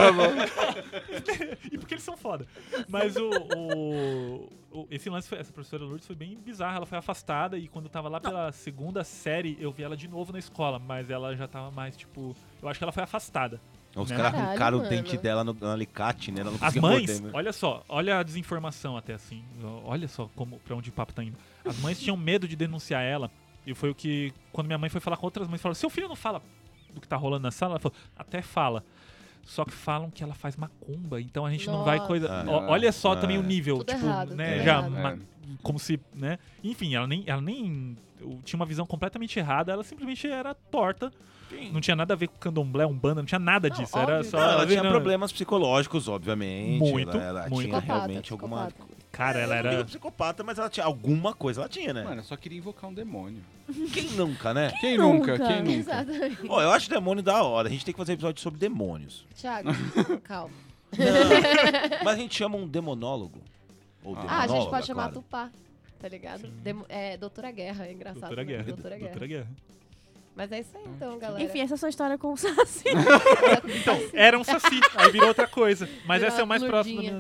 E porque eles são foda. Mas esse lance, essa professora Lourdes foi bem bizarra. Ela foi afastada e quando eu tava lá pela segunda série, eu vi ela de novo na escola. Mas ela já tava mais, tipo... Eu acho que ela foi afastada. Os Né? caras Caralho, arrancaram o mano. dente dela no alicate, né? Ela não As conseguia mães, morder, né? olha só, olha a desinformação até assim. Olha só pra onde o papo tá indo. As mães tinham medo de denunciar ela. E foi o que, quando minha mãe foi falar com outras mães, falou: seu filho não fala do que tá rolando na sala? Ela falou: até fala. Só que falam que ela faz macumba, então a gente não vai Nossa. coisa. Ah, olha só ah, também o nível, Tudo tipo, errado, né, tudo já errado. como se, né? Enfim, ela nem tinha uma visão completamente errada, ela simplesmente era torta. Não tinha nada a ver com candomblé, umbanda, não tinha nada Não, disso. Era óbvio. só Não, ela tinha não, problemas psicológicos, obviamente. Muito, Ela muito. tinha Psicopata, realmente alguma... psicopata. Cara, ela Eu não era. digo psicopata, mas ela tinha alguma coisa, ela tinha, né? Mano, eu só queria invocar um demônio. Quem nunca, né? Quem nunca? nunca? Quem nunca? Exatamente. Ó, eu acho demônio da hora. A gente tem que fazer episódio sobre demônios. Thiago, calma. Mas a gente chama um demonólogo. Ou Ah, a gente demonóloga, pode chamar claro. Tupá, tá ligado? Doutora Guerra, é engraçado. Doutora né? Guerra. Doutora Guerra. Doutora Guerra. Mas é isso aí então, galera. Enfim, essa é a sua história com o Saci. Então, era um saci, aí virou outra coisa. Mas Virou essa é o mais próximo Lourdinha. da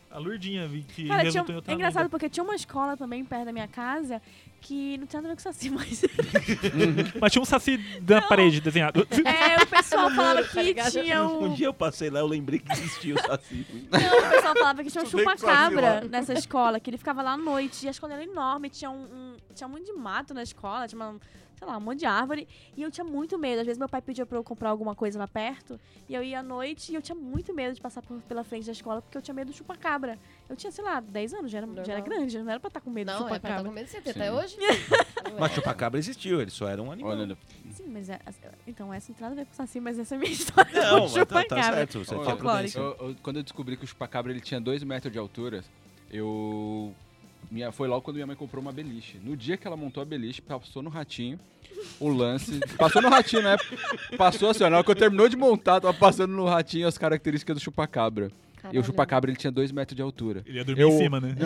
A Lourdinha, que Cara, resultou em outra é engraçado lenda. porque tinha uma escola também perto da minha casa que não tinha nada a ver com Saci, mas... Mas tinha um Saci na parede desenhado. o pessoal falava Tá que ligado? tinha Um dia eu passei lá, eu lembrei que existia o Saci. Não, o pessoal falava que tinha um Tu vem com chupa-cabra Saci lá. nessa escola, que ele ficava lá à noite, e a escola era enorme, tinha tinha muito de mato na escola, tinha sei lá, um monte de árvore, e eu tinha muito medo. Às vezes meu pai pedia pra eu comprar alguma coisa lá perto, e eu ia à noite, e eu tinha muito medo de passar pela frente da escola, porque eu tinha medo do chupa-cabra. Eu tinha, sei lá, 10 anos, já era Normal. grande, não era pra estar com medo do Não, é pra estar chupa-cabra. com medo de você Sim. até hoje. Mas chupacabra existiu, ele só era um animal. Olha, Sim, mas então essa não tem nada a ver com o Saci, mas essa é a minha história Não, com o mas tá chupa-cabra. certo, você Olha, tinha prudência. quando eu descobri que o chupacabra ele tinha 2 metros de altura, foi logo quando minha mãe comprou uma beliche. No dia que ela montou a beliche, passou no ratinho o lance. Passou no ratinho, né? Passou assim, ó, na hora que eu terminou de montar, tava passando no ratinho as características do chupacabra. E o Caralho. chupacabra ele tinha 2 metros de altura. Ele ia dormir em cima, né?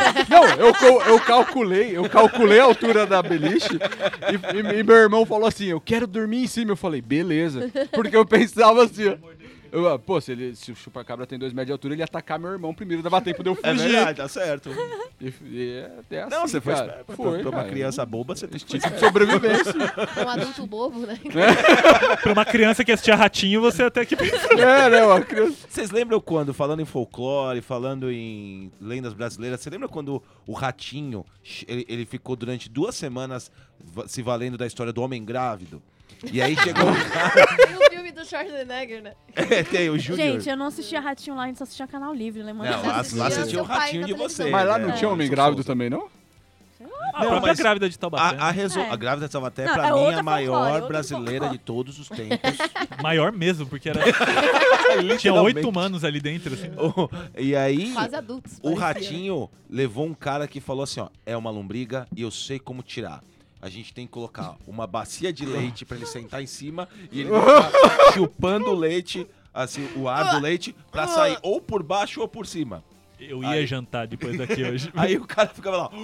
Eu calculei a altura da beliche e meu irmão falou assim, eu quero dormir em cima. Eu falei, beleza. Porque eu pensava assim, ó. Se o chupacabra tem 2 metros de altura, ele ia atacar meu irmão primeiro, dava tempo de eu É fugir. verdade, tá certo. E é até assim, Não, você foi cara. esperto. Foi, Pra uma cara. criança boba, você tem que Instinto de sobrevivência. Um adulto bobo, né? Pra uma criança que assistia Ratinho, você até que pensa. Né, uma criança. Vocês lembram quando, falando em folclore, falando em lendas brasileiras, você lembra quando o Ratinho, ele ficou durante 2 semanas se valendo da história do homem grávido? E aí chegou um cara... Tem o filme do Schwarzenegger, né? Tem o Júnior. Gente, eu não assistia Ratinho lá, a gente só assistia Canal Livre, né, mano? Não, lá assistia assistia o seu pai Ratinho na de televisão. vocês. Mas lá não né? tinha homem Sou grávido Souza. também, não? A própria mas grávida de Taubaté. A grávida de Taubaté, Não, pra é mim, é outra a maior folclore, outra brasileira folclore. de todos os tempos. Maior mesmo, porque era... tinha 8 humanos ali dentro, assim. E aí, Quase adultos. o parecia, né? Ratinho levou um cara que falou assim, ó, é uma lombriga e eu sei como tirar. A gente tem que colocar uma bacia de leite pra ele sentar em cima e ele ficar chupando o leite, assim, o ar do leite, pra sair ou por baixo ou por cima. Eu ia Aí- jantar depois daqui hoje. Aí o cara ficava lá...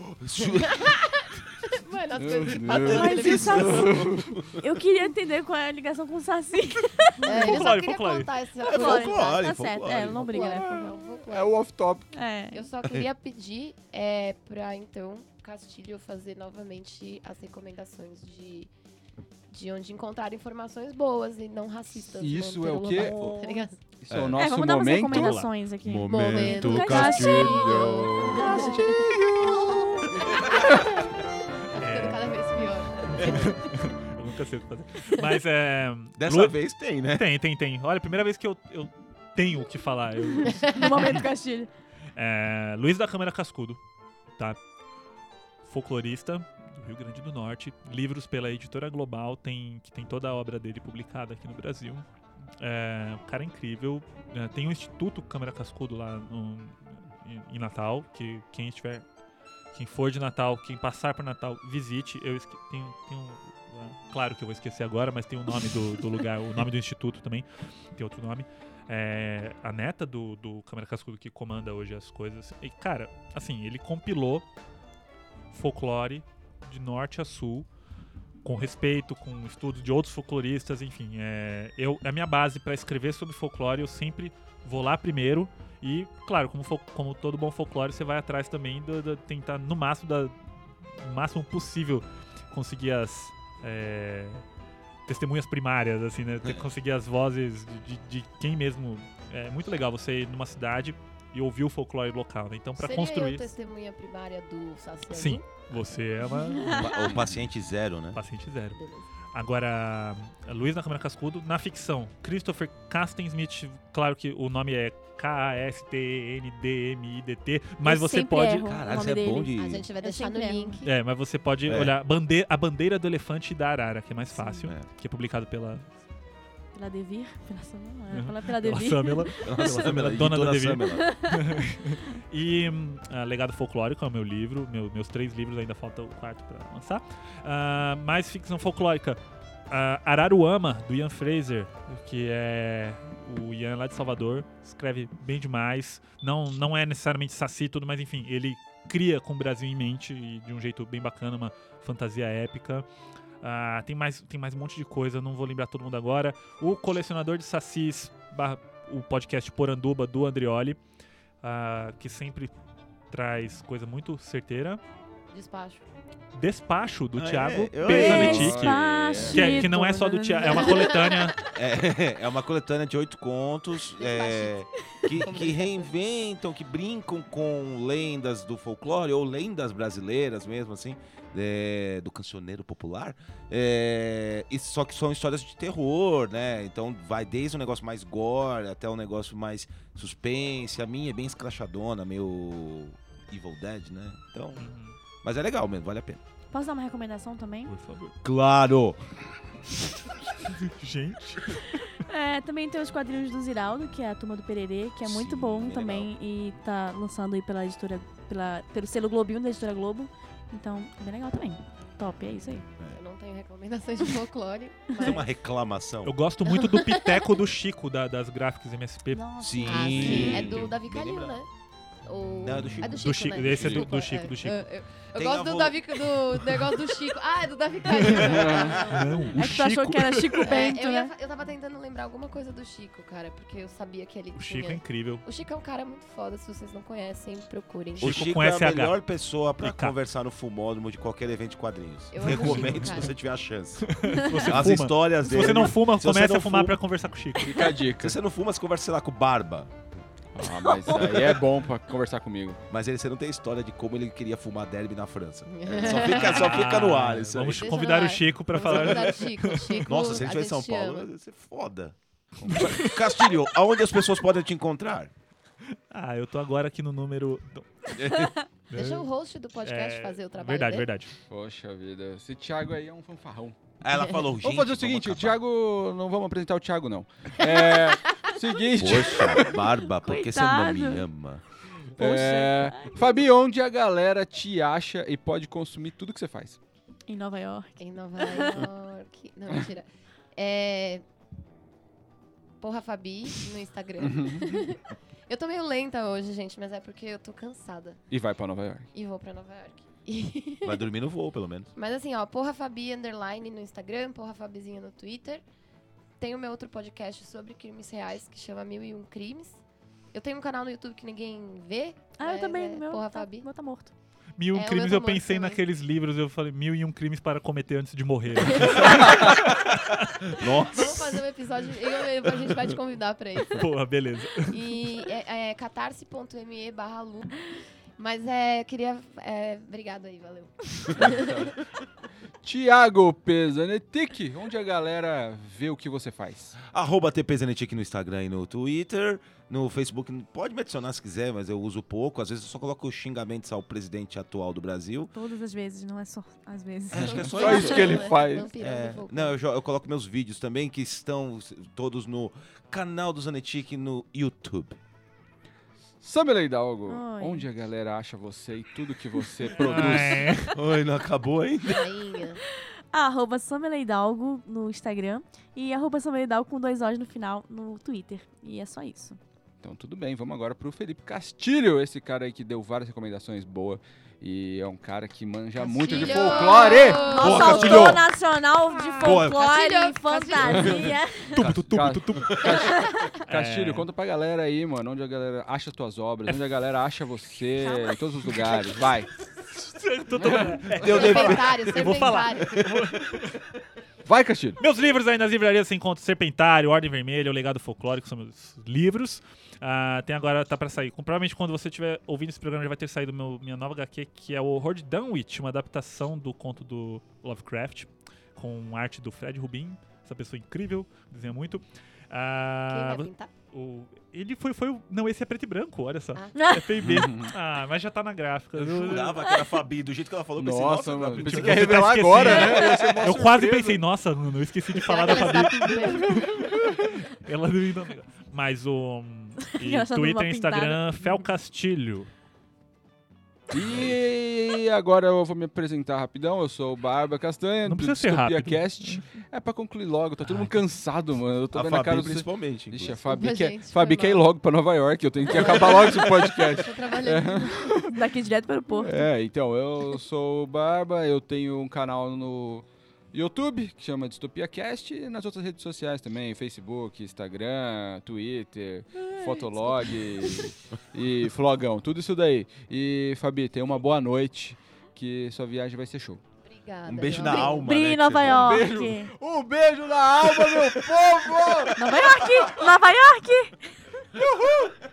Mano, as Meu coisas Deus. passam na Mas o televisão. Saci... Eu queria entender qual é a ligação com o Saci. É, ele só Folclore, queria folclore. contar esse folclore. Tá certo. folclore. Não briga, né? É o off-top. É. Eu só queria pedir pra, então, Castilho fazer novamente as recomendações de onde encontrar informações boas e não racistas. Isso no é o Manter quê? Global, tá ligado? Isso é o nosso Vamos dar umas momento. recomendações aqui. Momento Castilho. Tá ficando cada vez pior. Eu nunca sei o que fazer. Mas Dessa vez tem, né? Tem. Olha, a primeira vez que eu tenho o que falar. No momento Castilho. Luiz da Câmara Cascudo, tá? Folclorista do Rio Grande do Norte. Livros pela Editora Global, que tem toda a obra dele publicada aqui no Brasil. Um cara incrível. Tem um Instituto Câmara Cascudo lá em Natal, que quem for de Natal, quem passar por Natal, visite. Claro que eu vou esquecer agora, mas tem o nome do lugar, o nome do instituto também, tem outro nome. A neta do Câmara Cascudo que comanda hoje as coisas. E, cara, assim, ele compilou folclore de norte a sul, com respeito, com estudos de outros folcloristas, enfim. A minha base para escrever sobre folclore, eu sempre vou lá primeiro e, claro, como todo bom folclore, você vai atrás também de tentar, no máximo possível, conseguir as testemunhas primárias, assim, né? Conseguir as vozes de quem mesmo... É muito legal você ir numa cidade e ouvir o folclore local, né? Então, para Seria construir... eu testemunha primária do Saci? Sim, você é uma O paciente zero, né? paciente zero. Beleza. Agora, Luiz da Câmara Cascudo, na ficção, Christopher Castensmith, claro que o nome é KastendmidT, mas Eu você sempre pode... erro. Caralho, o você é nome bom dele. de... A gente vai deixar no sempre erro. link. mas você pode olhar a bandeira do elefante e da arara, que é mais fácil, É. que é publicado pela Pela Devir? Pela Samela? Uhum. Pela pela Devir. Samela. Samela, Dona da editora Devir. Samela. E Legado Folclórico é o meu livro, meus 3 livros, ainda falta o 4º para lançar. Mais ficção folclórica. Araruama, do Ian Fraser, que é o Ian lá de Salvador, escreve bem demais. Não é necessariamente saci e tudo, mas enfim, ele cria com o Brasil em mente e de um jeito bem bacana, uma fantasia épica. Tem mais um monte de coisa, não vou lembrar todo mundo agora. O Colecionador de Sacis, o podcast Poranduba, do Andrioli. que sempre traz coisa muito certeira. Despacho. Do Ah, Thiago é? Pesanetic. Despacito. Que não é só do Thiago, é uma coletânea. É uma coletânea de 8 contos que reinventam, que brincam com lendas do folclore ou lendas brasileiras mesmo, assim, do cancioneiro popular. Só que são histórias de terror, né? Então vai desde um negócio mais gore até um negócio mais suspense. A minha é bem escrachadona, meio Evil Dead, né? Então, mas é legal mesmo, vale a pena. Posso dar uma recomendação também? Por favor. Claro! Gente. Também tem os quadrinhos do Ziraldo, que é a Turma do Pererê, que é muito Sim, bom bem também. E tá lançando aí pela editora, pelo selo Globinho da editora Globo. Então, é bem legal também. Top, é isso aí. Eu não tenho recomendações de folclore, Tem mas... uma reclamação. Eu gosto muito do Piteco do Chico, das gráficas MSP. Nossa. Sim. Ah, sim. É do Bem Davi Calil, lembrado. né? Ou... Não, é do Chico. É do Do Chico, Chico, né? esse é do Desculpa, Chico, do Chico. Eu Tem gosto a do vo- do negócio do Chico. Ah, é do Davi Calil. Não, É que tu achou que era Chico Bento, né? Eu tava tentando lembrar alguma coisa do Chico, cara, porque eu sabia que ele o tinha... Chico é incrível. O Chico é um cara muito foda, se vocês não conhecem, procurem. O Chico Chico com é SH. a melhor pessoa pra K. conversar no fumódromo de qualquer evento de quadrinhos. Eu amo o Recomendo Chico, se cara. você tiver a chance. Se você As fuma. histórias Se dele. você não fuma, Se você comece não a fumar fuma- pra conversar com o Chico. Fica a dica. Se você não fuma, você conversa, sei lá, com o Barba. Ah, mas aí é bom pra conversar comigo. Mas você não tem história de como ele queria fumar derby na França. Só fica no ar isso aí. Vamos Deixa convidar no o ar. Chico pra Vamos falar. convidar o Chico. Chico, Nossa, se ele a estiver em gente São Paulo, ama. vai ser foda. Castilho, aonde as pessoas podem te encontrar? Eu tô agora aqui no número. Deixa o host do podcast fazer o trabalho Verdade, dele. verdade. Poxa vida, esse Thiago aí é um fanfarrão. Aí ela falou, gente, Vamos fazer o seguinte, o acabar. Thiago... Não vamos apresentar o Thiago, não. Seguinte... Poxa, Barba, por que você não me Coitado. ama? Poxa. Fabi, onde a galera te acha e pode consumir tudo que você faz? Em Nova York. Em Nova York. Não, mentira. Porra Fabi no Instagram. Eu tô meio lenta hoje, gente, mas é porque eu tô cansada. E vai pra Nova York. E vou pra Nova York. Vai dormir no voo, pelo menos. Mas assim, ó, Porra Fabi _ no Instagram, Porra Fabizinha no Twitter. Tem o meu outro podcast sobre crimes reais que chama 1001 Crimes. Eu tenho um canal no YouTube que ninguém vê. Eu mas também. é Meu Porra tá, Fabi. meu tá morto. 1001 o meu crimes, eu também. pensei naqueles livros, eu falei 1001 crimes para cometer antes de morrer. Nossa. Vamos fazer um episódio e a gente vai te convidar pra isso. Porra, beleza. E é catarse.me/lu. Mas queria... obrigado aí, valeu. Thiago Pesanetic, onde a galera vê o que você faz? @tpzanetic no Instagram e no Twitter. No Facebook, pode me adicionar se quiser, mas eu uso pouco. Às vezes eu só coloco xingamentos ao presidente atual do Brasil. Todas as vezes, não é só às vezes. Acho que é Só isso que ele faz. Vampirão do Não, eu coloco meus vídeos também, que estão todos no canal do Zanetic no YouTube. Samela Hidalgo, Oi. onde a galera acha você e tudo que você produz? Oi, não acabou ainda? Rainha. @Samela Hidalgo no Instagram e @Samela Hidalgo com 2 O's no final no Twitter. E é só isso. Então tudo bem, vamos agora pro Felipe Castilho, esse cara aí que deu várias recomendações boas e é um cara que manja muito de Castilho! folclore. Nosso Boa, Castilho! autor nacional de folclore Castilho! e fantasia. Castilho, conta pra galera aí, mano, onde a galera acha tuas obras, onde a galera acha você, em todos os lugares, vai. Serpentário, Eu vou falar. Vai, Castilho. Meus livros aí nas livrarias você encontra Serpentário, Ordem Vermelha, O Legado Folclórico, são meus livros. Tem agora, tá pra sair. Provavelmente quando você estiver ouvindo esse programa já vai ter saído minha nova HQ, que é o Horror de Dunwich, uma adaptação do conto do Lovecraft, com arte do Fred Rubin, essa pessoa incrível, desenha muito. Quem vai pintar? Ele foi. Não, esse é preto e branco, olha só. Ah. É P&B. Mas já tá na gráfica. Eu jurava que era a Fabi, do jeito que ela falou. Pensei, Nossa, mano, não pensei acredito. que ia Você tá revelar esquecendo. agora, né? Ia ser mó Eu quase surpresa. pensei, nossa, não esqueci de falar Será da que ela Fabi. está pintando? Ela não. Mas o. E Ela tá Twitter numa e Instagram, Fel Castilho. E agora eu vou me apresentar rapidão. Eu sou o Barba Castanha, Não do precisa ser Distopia rápido. Cast. É pra concluir logo, tá todo mundo cansado, mano. Eu tô A vendo a cara Fabi, dos... principalmente. Ixi, a inclusive. Fabi, Gente, Fabi foi quer ir mal. logo pra Nova York. Eu tenho que acabar logo esse podcast. Tô trabalhando. Daqui direto para o Porto. Então, eu sou o Barba, eu tenho um canal no YouTube, que chama Distopia Cast, e nas outras redes sociais também, Facebook, Instagram, Twitter, Fotolog e Flogão, tudo isso daí. E, Fabi, tenha uma boa noite, que sua viagem vai ser show. Obrigada. Um beijo meu na amor. alma, Bri, né, que Nova você fala. York. Um beijo na alma, meu povo! Nova York! Nova York!